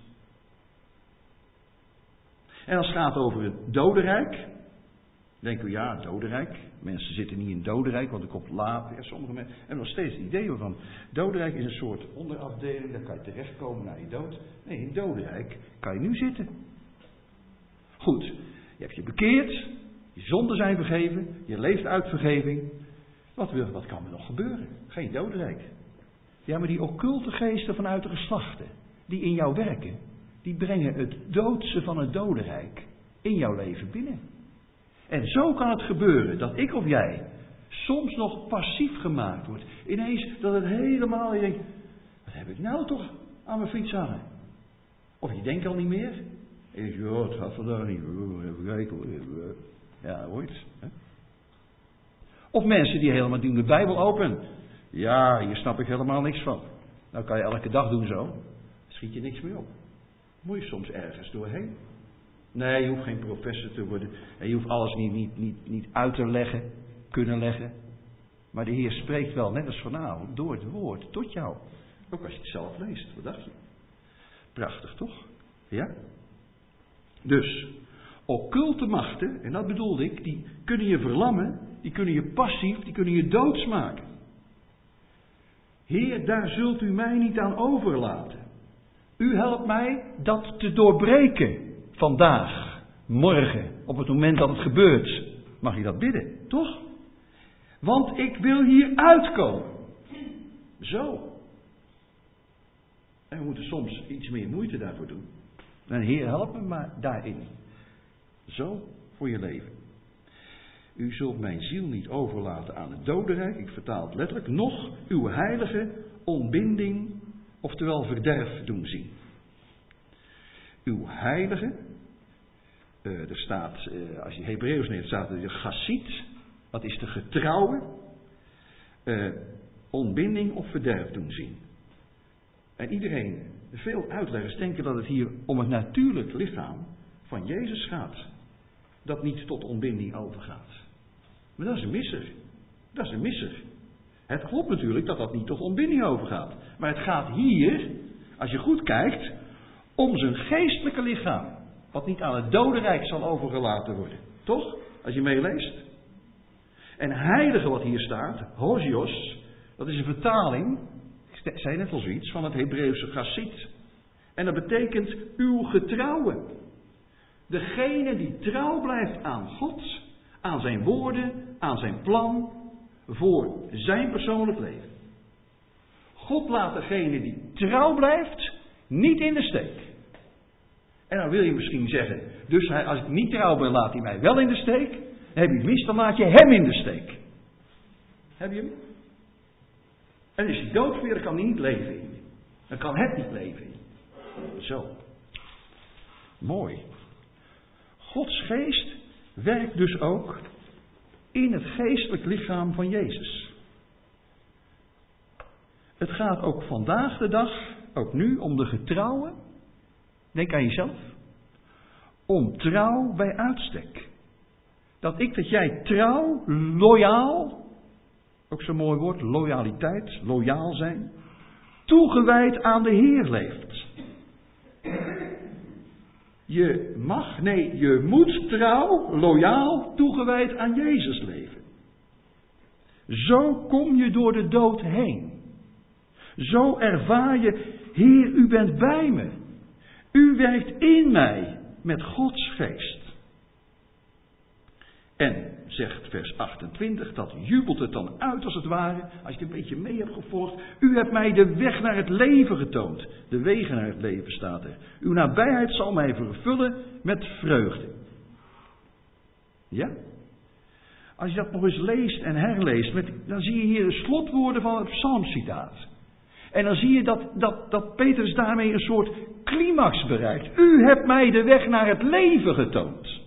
En als het gaat over het dodenrijk. Denken we, ja, dodenrijk. Mensen zitten niet in het dodenrijk, want er komt later. Ja, sommige mensen hebben nog steeds het idee van. Dodenrijk is een soort onderafdeling, daar kan je terechtkomen na je dood. Nee, in het dodenrijk kan je nu zitten. Goed, je hebt je bekeerd, je zonden zijn vergeven, je leeft uit vergeving. Wat kan er nog gebeuren? Geen dodenrijk. Ja, maar die occulte geesten vanuit de geslachten, die in jou werken, die brengen het doodse van het dodenrijk in jouw leven binnen. En zo kan het gebeuren dat ik of jij soms nog passief gemaakt wordt. Ineens dat het helemaal, je denkt, wat heb ik nou toch aan mijn fiets hangen? Of je denkt al niet meer. En je denkt, het gaat vandaag niet. Even kijken. Ja, ooit. Hè? Of mensen die helemaal doen de Bijbel open. Ja, hier snap ik helemaal niks van. Nou kan je elke dag doen zo. Schiet je niks meer op. Moet je soms ergens doorheen. Nee, je hoeft geen professor te worden. En je hoeft alles niet uit te leggen, kunnen leggen. Maar de Heer spreekt wel, net als vanavond, door het woord tot jou. Ook als je het zelf leest. Wat dacht je? Prachtig, toch? Ja? Dus, occulte machten, en dat bedoelde ik, die kunnen je verlammen, die kunnen je passief, die kunnen je doodsmaken. Heer, daar zult u mij niet aan overlaten. U helpt mij dat te doorbreken. Vandaag, morgen, op het moment dat het gebeurt, mag je dat bidden, toch? Want ik wil hier uitkomen. Zo. En we moeten soms iets meer moeite daarvoor doen. En Heer, help me maar daarin. Zo voor je leven. U zult mijn ziel niet overlaten aan het dodenrijk, ik vertaal het letterlijk, noch uw heilige ontbinding, oftewel verderf doen zien. Uw heilige, er staat, als je Hebreeuws neemt, staat er de chasiet, dat is de getrouwe, ontbinding of verderf doen zien. En iedereen, veel uitleggers denken dat het hier om het natuurlijk lichaam van Jezus gaat, dat niet tot ontbinding overgaat. Maar dat is een misser. Dat is een misser. Het klopt natuurlijk dat dat niet tot ontbinding overgaat. Maar het gaat hier, als je goed kijkt, om zijn geestelijke lichaam. Wat niet aan het dodenrijk zal overgelaten worden. Toch? Als je meeleest. En heilige wat hier staat, Hosios, dat is een vertaling, ik zei net al zoiets, van het Hebreeuwse chasiet. En dat betekent uw getrouwe. Degene die trouw blijft aan God, aan zijn woorden, aan zijn plan, voor zijn persoonlijk leven. God laat degene die trouw blijft, niet in de steek. En dan wil je misschien zeggen, dus als ik niet trouw ben, laat hij mij wel in de steek. Dan heb je het mis, dan laat je hem in de steek. Heb je hem? En is hij dood weer, dan kan hij niet leven in je. Dan kan het niet leven in je. Zo. Mooi. Gods geest werkt dus ook in het geestelijk lichaam van Jezus. Het gaat ook vandaag de dag, ook nu, om de getrouwen. Denk aan jezelf. Om trouw bij uitstek. Dat jij trouw, loyaal, ook zo'n mooi woord, loyaliteit, loyaal zijn, toegewijd aan de Heer leeft. Je moet trouw, loyaal, toegewijd aan Jezus leven. Zo kom je door de dood heen. Zo ervaar je, Heer, u bent bij me. U werkt in mij met Gods geest. En zegt vers 28, dat jubelt het dan uit als het ware, als je het een beetje mee hebt gevolgd. U hebt mij de weg naar het leven getoond. De wegen naar het leven staat er. Uw nabijheid zal mij vervullen met vreugde. Ja? Als je dat nog eens leest en herleest, dan zie je hier de slotwoorden van het psalmcitaat. En dan zie je dat Petrus daarmee een soort climax bereikt. U hebt mij de weg naar het leven getoond.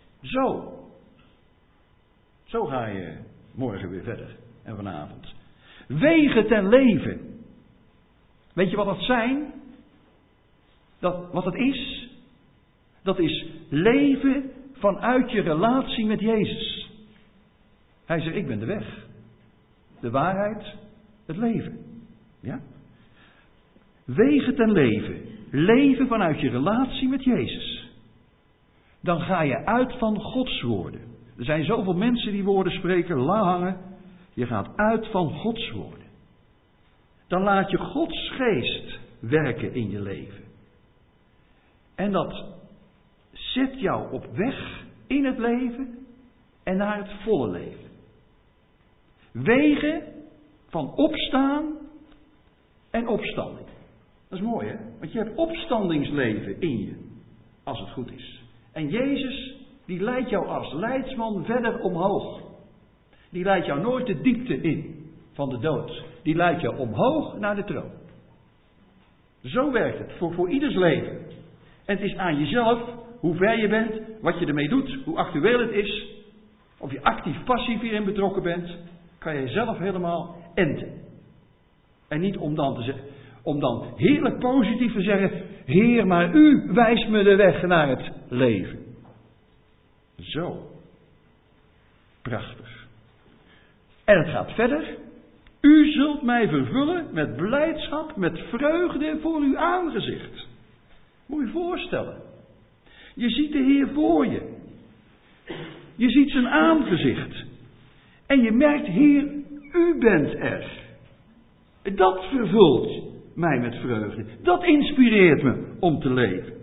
Zo ga je morgen weer verder en vanavond. Wegen ten leven. Weet je wat dat zijn? Wat het is? Dat is leven vanuit je relatie met Jezus. Hij zegt, ik ben de weg, de waarheid, het leven. Ja? Wegen ten leven. Leven vanuit je relatie met Jezus. Dan ga je uit van Gods woorden. Er zijn zoveel mensen die woorden spreken, la hangen. Je gaat uit van Gods woorden. Dan laat je Gods geest werken in je leven. En dat zet jou op weg in het leven en naar het volle leven. Wegen van opstaan en opstanding. Dat is mooi, hè? Want je hebt opstandingsleven in je, als het goed is. En Jezus, die leidt jou als leidsman verder omhoog. Die leidt jou nooit de diepte in van de dood. Die leidt jou omhoog naar de troon. Zo werkt het, voor ieders leven. En het is aan jezelf, hoe ver je bent, wat je ermee doet, hoe actueel het is. Of je actief-passief hierin betrokken bent, kan je zelf helemaal enten. En niet om dan heerlijk positief te zeggen, Heer, maar u wijst me de weg naar het leven. Zo. Prachtig. En het gaat verder. U zult mij vervullen met blijdschap, met vreugde voor uw aangezicht. Moet je je voorstellen. Je ziet de Heer voor je. Je ziet zijn aangezicht. En je merkt, Heer, u bent er. Dat vervult mij met vreugde. Dat inspireert me om te leven.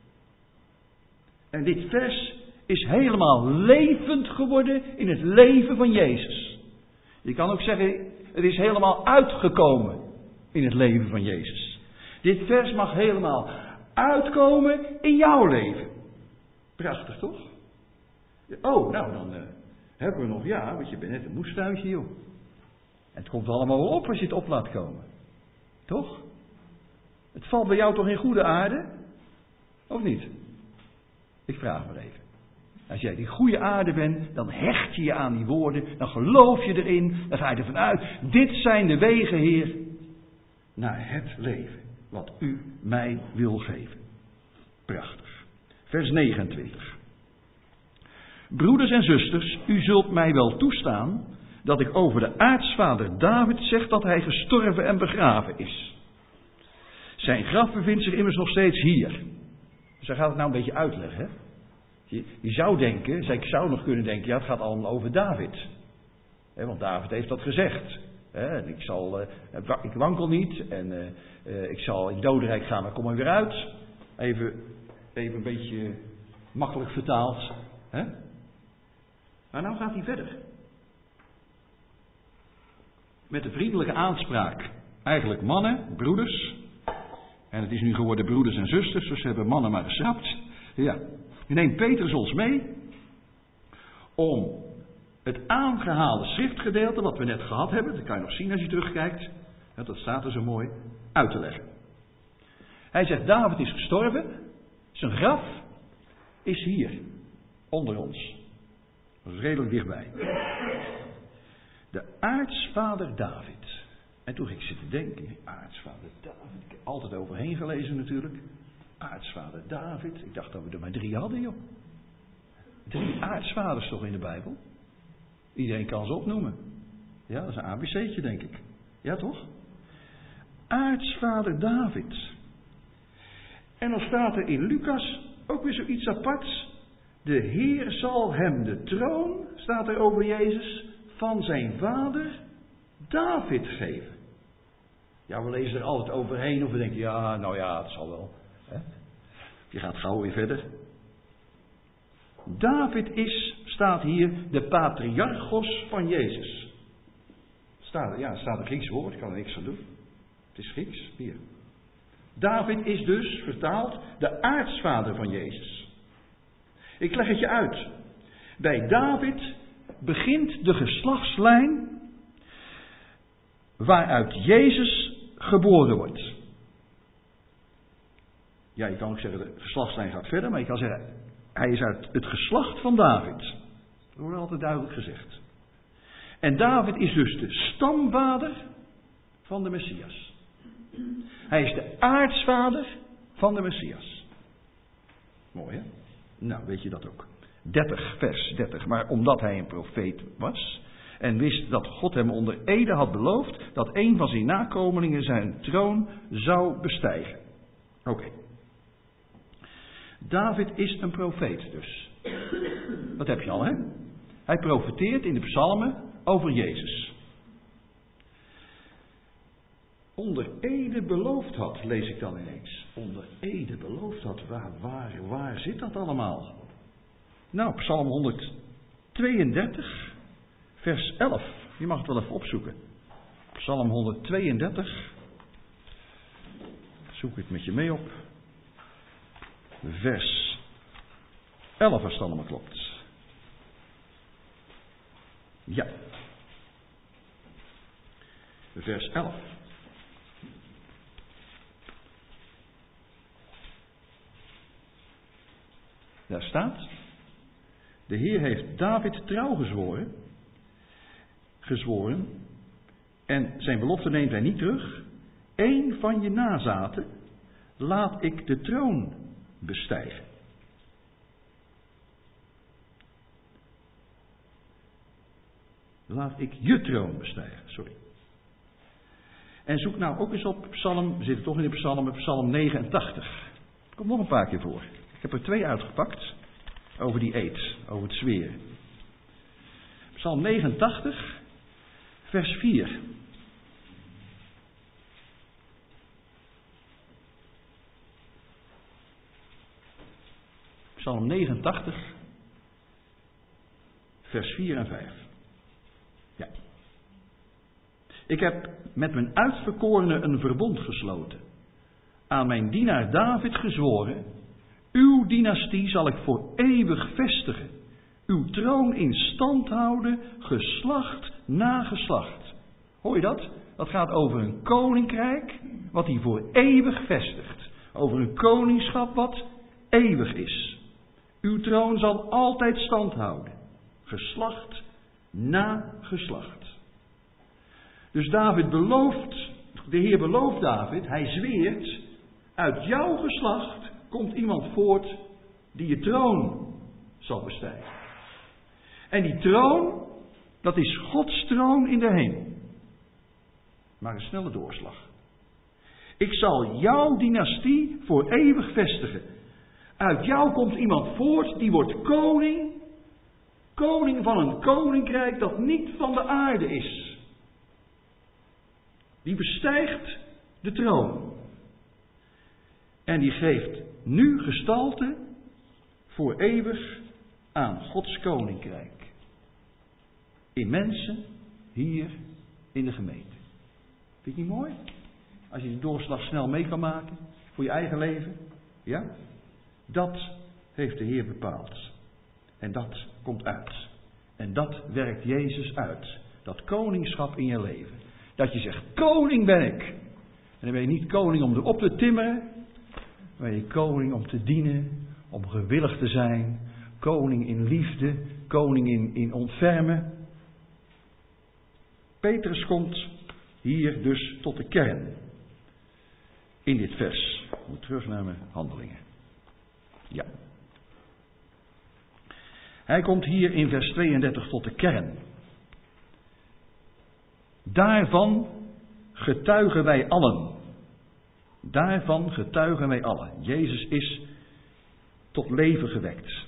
En dit vers is helemaal levend geworden in het leven van Jezus. Je kan ook zeggen, het is helemaal uitgekomen in het leven van Jezus. Dit vers mag helemaal uitkomen in jouw leven. Prachtig, toch? Oh, nou dan hebben we nog, ja, want je bent net een moestuintje, joh. En het komt allemaal wel op als je het op laat komen. Toch? Het valt bij jou toch in goede aarde? Of niet? Ik vraag maar even. Als jij die goede aarde bent, dan hecht je je aan die woorden. Dan geloof je erin. Dan ga je ervan uit. Dit zijn de wegen, Heer, naar het leven. Wat u mij wil geven. Prachtig. Vers 29. Broeders en zusters, u zult mij wel toestaan dat ik over de aartsvader David zeg dat hij gestorven en begraven is. Zijn graf bevindt zich immers nog steeds hier. Dus hij gaat het nou een beetje uitleggen. Hè? Je zou denken, ik zou nog kunnen denken, ja, het gaat allemaal over David. Want David heeft dat gezegd. Ik wankel niet en ik zal in het dodenrijk gaan, maar kom er weer uit. Even een beetje makkelijk vertaald. Hè? Maar nou gaat hij verder. Met de vriendelijke aanspraak. Eigenlijk mannen, broeders. En het is nu geworden broeders en zusters, dus ze hebben mannen maar geschrapt. Ja. Neemt Petrus ons mee om het aangehaalde schriftgedeelte, wat we net gehad hebben, dat kan je nog zien als je terugkijkt, dat staat er zo mooi, uit te leggen. Hij zegt, David is gestorven, zijn graf is hier, onder ons. Dat is redelijk dichtbij. De aartsvader David. En toen ik zitten denken, aartsvader David, ik heb altijd overheen gelezen natuurlijk. Aartsvader David, ik dacht dat we er maar 3 hadden, joh. 3 aartsvaders toch in de Bijbel? Iedereen kan ze opnoemen. Ja, dat is een ABC'tje, denk ik. Ja, toch? Aartsvader David. En dan staat er in Lucas ook weer zoiets aparts. De Heer zal hem de troon, staat er over Jezus, van zijn vader David geven. Ja, we lezen er altijd overheen of we denken, ja, nou ja, het zal wel. Je gaat gauw weer verder. David is, staat hier de patriarchos van Jezus. Staat een Grieks woord, ik kan er niks aan doen. Het is Grieks, hier. David is dus, vertaald, de aartsvader van Jezus. Ik leg het je uit. Bij David begint de geslachtslijn waaruit Jezus geboren wordt. Ja, je kan ook zeggen, de geslachtslijn gaat verder, maar je kan zeggen, hij is uit het geslacht van David. Dat wordt altijd duidelijk gezegd. En David is dus de stamvader van de Messias. Hij is de aartsvader van de Messias. Mooi, hè? Nou, weet je dat ook. 30, vers 30. Maar omdat hij een profeet was en wist dat God hem onder ede had beloofd dat een van zijn nakomelingen zijn troon zou bestijgen. Oké. David is een profeet dus. Dat heb je al, hè? Hij profeteert in de psalmen over Jezus. Onder ede beloofd had, lees ik dan ineens. Onder ede beloofd had, waar zit dat allemaal? Nou, Psalm 132, vers 11. Je mag het wel even opzoeken. Psalm 132. Zoek ik met je mee op. Vers 11, als het allemaal klopt. Ja. Vers 11. Daar staat: de Heer heeft David trouw gezworen en zijn belofte neemt hij niet terug. Eén van je nazaten laat ik de troon bestijgen. Laat ik je troon bestijgen, sorry. En zoek nou ook eens op Psalm, we zitten toch in de Psalmen, Psalm 89. Komt nog een paar keer voor. Ik heb er 2 uitgepakt over die eed, over het zweren. Psalm 89, vers 4. Psalm 89, vers 4 en 5. Ja. Ik heb met mijn uitverkorene een verbond gesloten. Aan mijn dienaar David gezworen: uw dynastie zal ik voor eeuwig vestigen. Uw troon in stand houden, geslacht na geslacht. Hoor je dat? Dat gaat over een koninkrijk wat hij voor eeuwig vestigt. Over een koningschap wat eeuwig is. Uw troon zal altijd stand houden. Geslacht na geslacht. Dus David belooft, de Heer belooft David, hij zweert, uit jouw geslacht komt iemand voort die je troon zal bestijgen. En die troon, dat is Gods troon in de hemel. Maar een snelle doorslag. Ik zal jouw dynastie voor eeuwig vestigen. Uit jou komt iemand voort, die wordt koning. Koning van een koninkrijk dat niet van de aarde is. Die bestijgt de troon. En die geeft nu gestalte voor eeuwig aan Gods koninkrijk. In mensen, hier in de gemeente. Vind je niet mooi? Als je die doorslag snel mee kan maken voor je eigen leven. Ja? Dat heeft de Heer bepaald. En dat komt uit. En dat werkt Jezus uit. Dat koningschap in je leven. Dat je zegt, koning ben ik. En dan ben je niet koning om erop te timmeren. Dan ben je koning om te dienen. Om gewillig te zijn. Koning in liefde. Koning in ontfermen. Petrus komt hier dus tot de kern. In dit vers. Ik moet terug naar mijn handelingen. Ja. Hij komt hier in vers 32 tot de kern. Daarvan getuigen wij allen. Daarvan getuigen wij allen. Jezus is tot leven gewekt.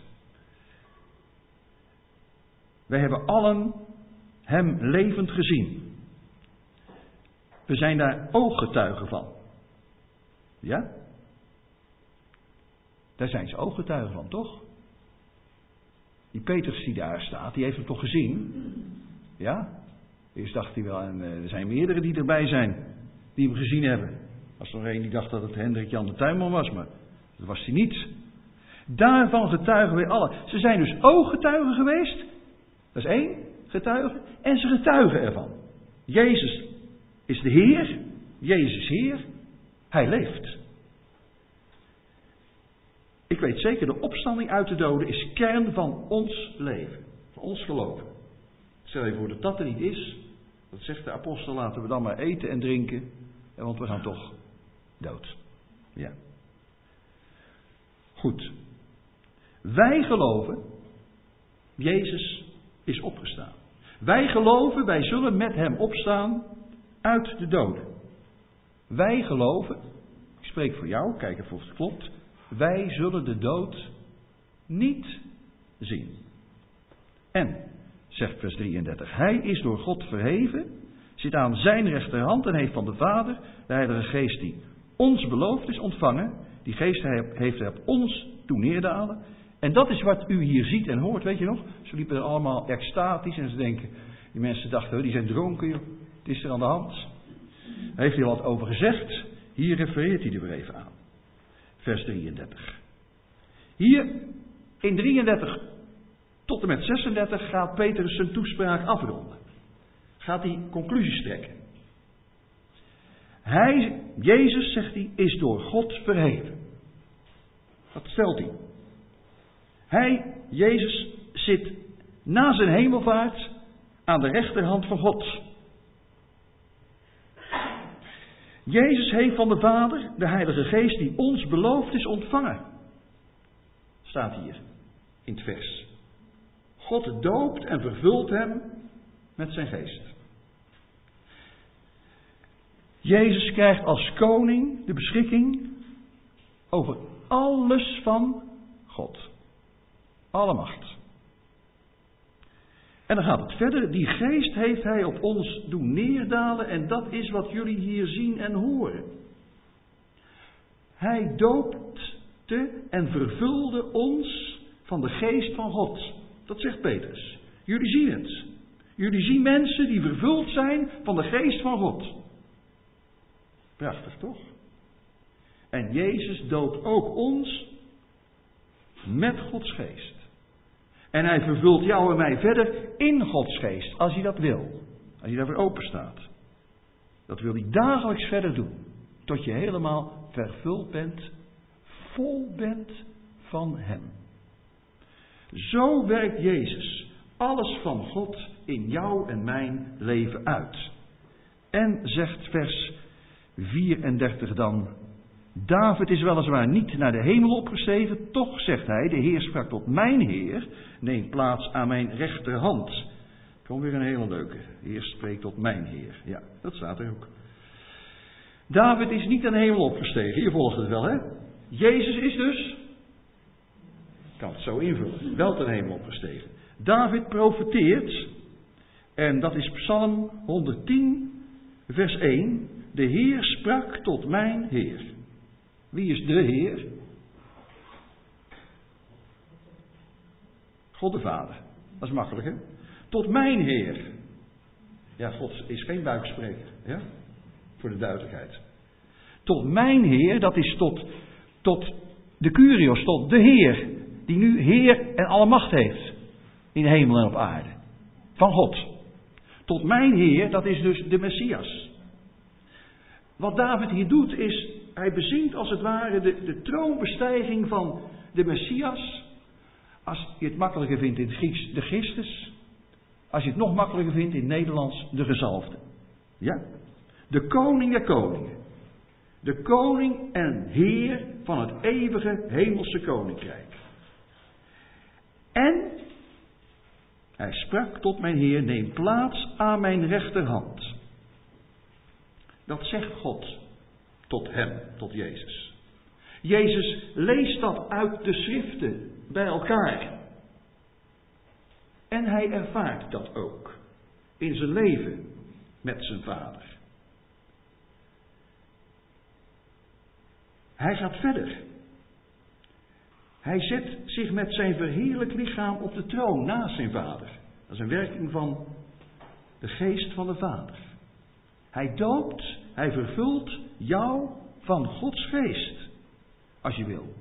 Wij hebben allen hem levend gezien. We zijn daar ooggetuigen van. Ja? Daar zijn ze ooggetuigen van, toch? Die Petrus die daar staat, die heeft hem toch gezien? Ja? Eerst dacht hij wel, en er zijn meerdere die erbij zijn, die hem gezien hebben. Er was er nog één die dacht dat het Hendrik Jan de Tuinman was, maar dat was hij niet. Daarvan getuigen wij allen. Ze zijn dus ooggetuigen geweest. Dat is één getuige. En ze getuigen ervan. Jezus is de Heer. Jezus is Heer. Hij leeft. Ik weet zeker, de opstanding uit de doden is kern van ons leven. Van ons geloven. Stel je voor dat dat er niet is. Dat zegt de apostel, laten we dan maar eten en drinken. Want we gaan toch dood. Ja. Goed. Wij geloven, Jezus is opgestaan. Wij geloven, wij zullen met hem opstaan uit de doden. Wij geloven, ik spreek voor jou, kijk even of het klopt. Wij zullen de dood niet zien. En, zegt vers 33, hij is door God verheven, zit aan zijn rechterhand en heeft van de Vader, de Heilige Geest die ons beloofd is, ontvangen. Die Geest heeft hij op ons doen neerdalen. En dat is wat u hier ziet en hoort, weet je nog? Ze liepen er allemaal extatisch en ze denken, die mensen dachten, die zijn dronken, joh. Het is er aan de hand. Daar heeft hij wat over gezegd. Hier refereert hij er weer even aan. Vers 33. Hier in 33 tot en met 36 gaat Petrus zijn toespraak afronden. Gaat hij conclusies trekken. Hij, Jezus, zegt hij, is door God verheven. Dat stelt hij. Hij, Jezus, zit na zijn hemelvaart aan de rechterhand van God. Jezus heeft van de Vader de Heilige Geest die ons beloofd is ontvangen. Staat hier in het vers. God doopt en vervult hem met zijn geest. Jezus krijgt als koning de beschikking over alles van God. Alle macht. En dan gaat het verder. Die geest heeft hij op ons doen neerdalen en dat is wat jullie hier zien en horen. Hij doopte en vervulde ons van de geest van God. Dat zegt Petrus. Jullie zien het. Jullie zien mensen die vervuld zijn van de geest van God. Prachtig toch? En Jezus doopt ook ons met Gods geest. En hij vervult jou en mij verder in Gods geest, als hij dat wil. Als je daarvoor open staat. Dat wil hij dagelijks verder doen. Tot je helemaal vervuld bent, vol bent van hem. Zo werkt Jezus alles van God in jou en mijn leven uit. En zegt vers 34 dan: David is weliswaar niet naar de hemel opgestegen, toch zegt hij, de Heer sprak tot mijn Heer, neem plaats aan mijn rechterhand. Kom weer een hele leuke. De Heer spreekt tot mijn Heer. Ja, dat staat er ook. David is niet naar de hemel opgestegen, je volgt het wel, hè? Jezus is dus, ik kan het zo invullen, wel ten hemel opgestegen. David profeteert, en dat is Psalm 110, vers 1. De Heer sprak tot mijn Heer. Wie is de Heer? God de Vader. Dat is makkelijk, hè? Tot mijn Heer. Ja, God is geen buikspreker, ja? Voor de duidelijkheid. Tot mijn Heer, dat is tot de Kyrios, tot de Heer. Die nu Heer en alle macht heeft. In hemel en op aarde. Van God. Tot mijn Heer, dat is dus de Messias. Wat David hier doet is, hij bezingt als het ware de troonbestijging van de Messias. Als je het makkelijker vindt in het Grieks, de Christus. Als je het nog makkelijker vindt in het Nederlands, de gezalfde. Ja? De koning der koningen. De koning en heer van het eeuwige hemelse koninkrijk. En hij sprak tot mijn Heer, neem plaats aan mijn rechterhand. Dat zegt God tot hem, tot Jezus. Jezus leest dat uit de schriften bij elkaar. En hij ervaart dat ook in zijn leven met zijn Vader. Hij gaat verder. Hij zet zich met zijn verheerlijk lichaam op de troon naast zijn Vader. Dat is een werking van de geest van de Vader. Hij doopt, hij vervult jou van Gods geest. Als je wil.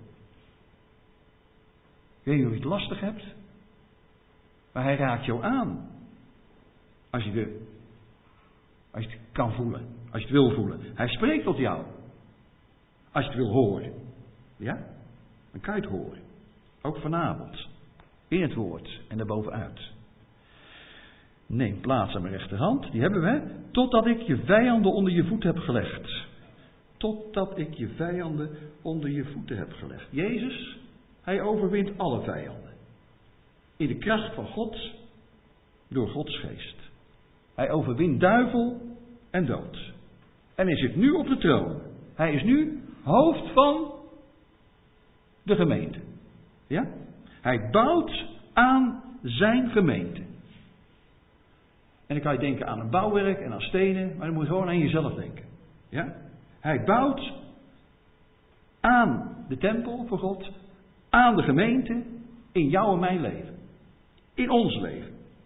Weet je hoe je het lastig hebt? Maar hij raakt jou aan. Als je het kan voelen. Als je het wil voelen. Hij spreekt tot jou. Als je het wil horen. Ja? Dan kan je het horen. Ook vanavond. In het woord en daarbovenuit. Neem plaats aan mijn rechterhand. Die hebben we. Totdat ik je vijanden onder je voeten heb gelegd. Totdat ik je vijanden onder je voeten heb gelegd. Jezus, hij overwint alle vijanden. In de kracht van God. Door Gods geest. Hij overwint duivel en dood. En hij zit nu op de troon. Hij is nu hoofd van de gemeente. Ja? Hij bouwt aan zijn gemeente. En dan kan je denken aan een bouwwerk en aan stenen, maar dan moet je gewoon aan jezelf denken. Ja? Hij bouwt aan de tempel voor God, aan de gemeente, in jouw en mijn leven. In ons leven.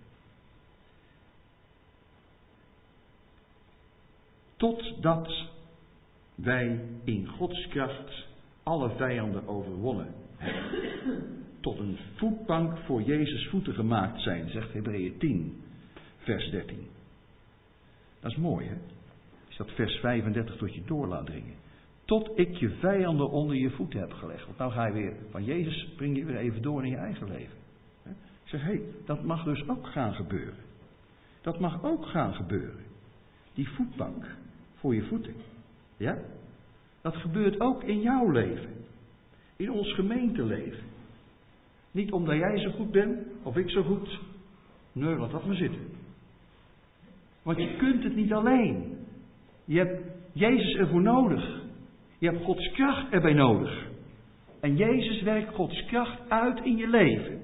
Totdat wij in Gods kracht alle vijanden overwonnen hebben. Tot een voetbank voor Jezus voeten gemaakt zijn, zegt Hebreeën 10, vers 13. Dat is mooi, hè? Als je dat vers 35 tot je door laat dringen. Tot ik je vijanden onder je voeten heb gelegd. Want nou ga je weer van Jezus, breng je weer even door in je eigen leven. Ik zeg, hé, dat mag dus ook gaan gebeuren. Dat mag ook gaan gebeuren. Die voetbank voor je voeten. Ja? Dat gebeurt ook in jouw leven. In ons gemeenteleven. Niet omdat jij zo goed bent, of ik zo goed. Nee, laat dat maar zitten. Want je kunt het niet alleen. Je hebt Jezus ervoor nodig. Je hebt Gods kracht erbij nodig. En Jezus werkt Gods kracht uit in je leven.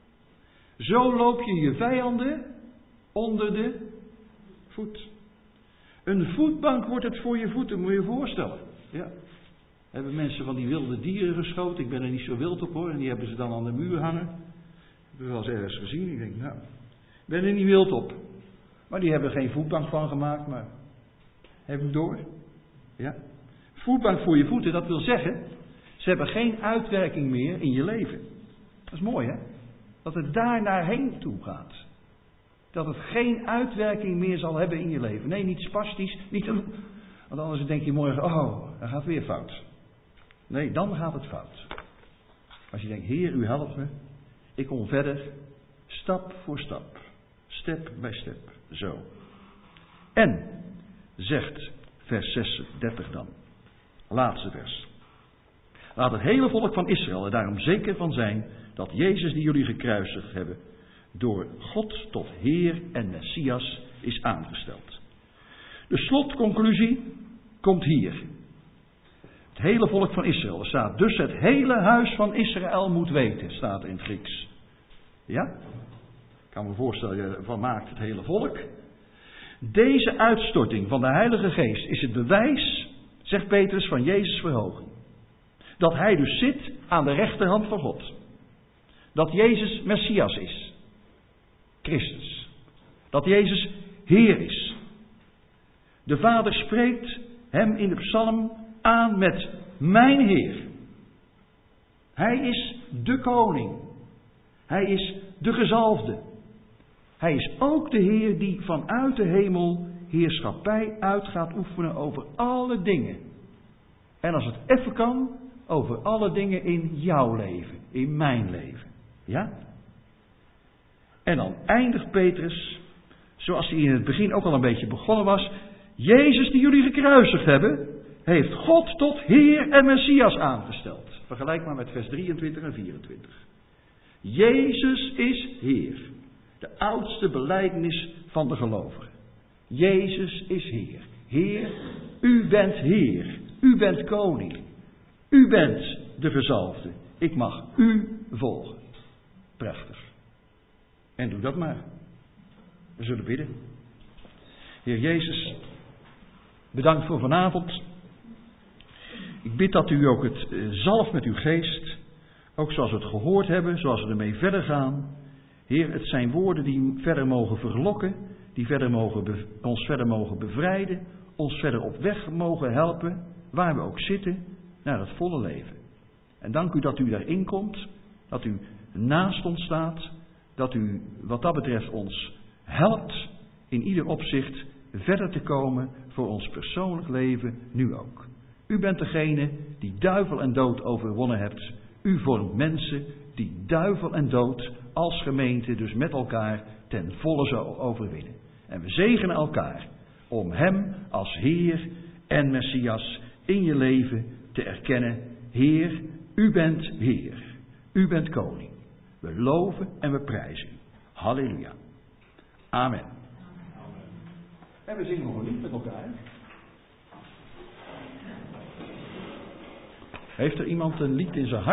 Zo loop je je vijanden onder de voet. Een voetbank wordt het voor je voeten, moet je je voorstellen. Ja. Hebben mensen van die wilde dieren geschoten. Ik ben er niet zo wild op hoor. En die hebben ze dan aan de muur hangen. Ik heb er wel eens ergens gezien. Ik denk, nou, ik ben er niet wild op. Maar die hebben er geen voetbank van gemaakt. Maar heb ik door? Ja. Voetbank voor je voeten, dat wil zeggen, ze hebben geen uitwerking meer in je leven. Dat is mooi, hè? Dat het daar naarheen toe gaat. Dat het geen uitwerking meer zal hebben in je leven. Nee, niet spastisch, niet. Want anders denk je morgen, oh, dan gaat het weer fout. Nee, dan gaat het fout. Als je denkt, Heer, u helpt me. Ik kom verder, stap voor stap. Step bij step. Zo. En, zegt vers 36 dan. Laatste vers. Laat het hele volk van Israël er daarom zeker van zijn dat Jezus die jullie gekruisigd hebben, door God tot Heer en Messias is aangesteld. De slotconclusie komt hier. Het hele volk van Israël. Er staat dus het hele huis van Israël moet weten, staat in het Grieks. Ja? Ik kan me voorstellen, je van maakt het hele volk. Deze uitstorting van de Heilige Geest is het bewijs, zegt Petrus, van Jezus' verhoging. Dat hij dus zit aan de rechterhand van God. Dat Jezus Messias is. Christus. Dat Jezus Heer is. De Vader spreekt hem in de psalm aan met mijn Heer. Hij is de koning. Hij is de gezalfde. Hij is ook de Heer die vanuit de hemel heerschappij uit gaat oefenen over alle dingen. En als het even kan, over alle dingen in jouw leven, in mijn leven. Ja? En dan eindigt Petrus, zoals hij in het begin ook al een beetje begonnen was. Jezus die jullie gekruisigd hebben, heeft God tot Heer en Messias aangesteld. Vergelijk maar met vers 23 en 24. Jezus is Heer. De oudste belijdenis van de gelovigen. Jezus is Heer. Heer, u bent Heer. U bent koning. U bent de gezalfde. Ik mag u volgen. Prachtig. En doe dat maar. We zullen bidden. Heer Jezus, bedankt voor vanavond. Ik bid dat u ook het zalft met uw geest Ook zoals we het gehoord hebben, zoals we ermee verder gaan. Heer, het zijn woorden die verder mogen verlokken, die ons verder mogen bevrijden, ons verder op weg mogen helpen, waar we ook zitten, naar het volle leven. En dank u dat u daarin komt, dat u naast ons staat, dat u wat dat betreft ons helpt in ieder opzicht verder te komen voor ons persoonlijk leven, nu ook. U bent degene die duivel en dood overwonnen hebt. U vormt mensen die duivel en dood als gemeente dus met elkaar ten volle zou overwinnen. En we zegenen elkaar om hem als Heer en Messias in je leven te erkennen. Heer, u bent Heer. U bent Koning. We loven en we prijzen u. Halleluja. Amen. En we zingen nog een lied met elkaar. Heeft er iemand een lied in zijn hart?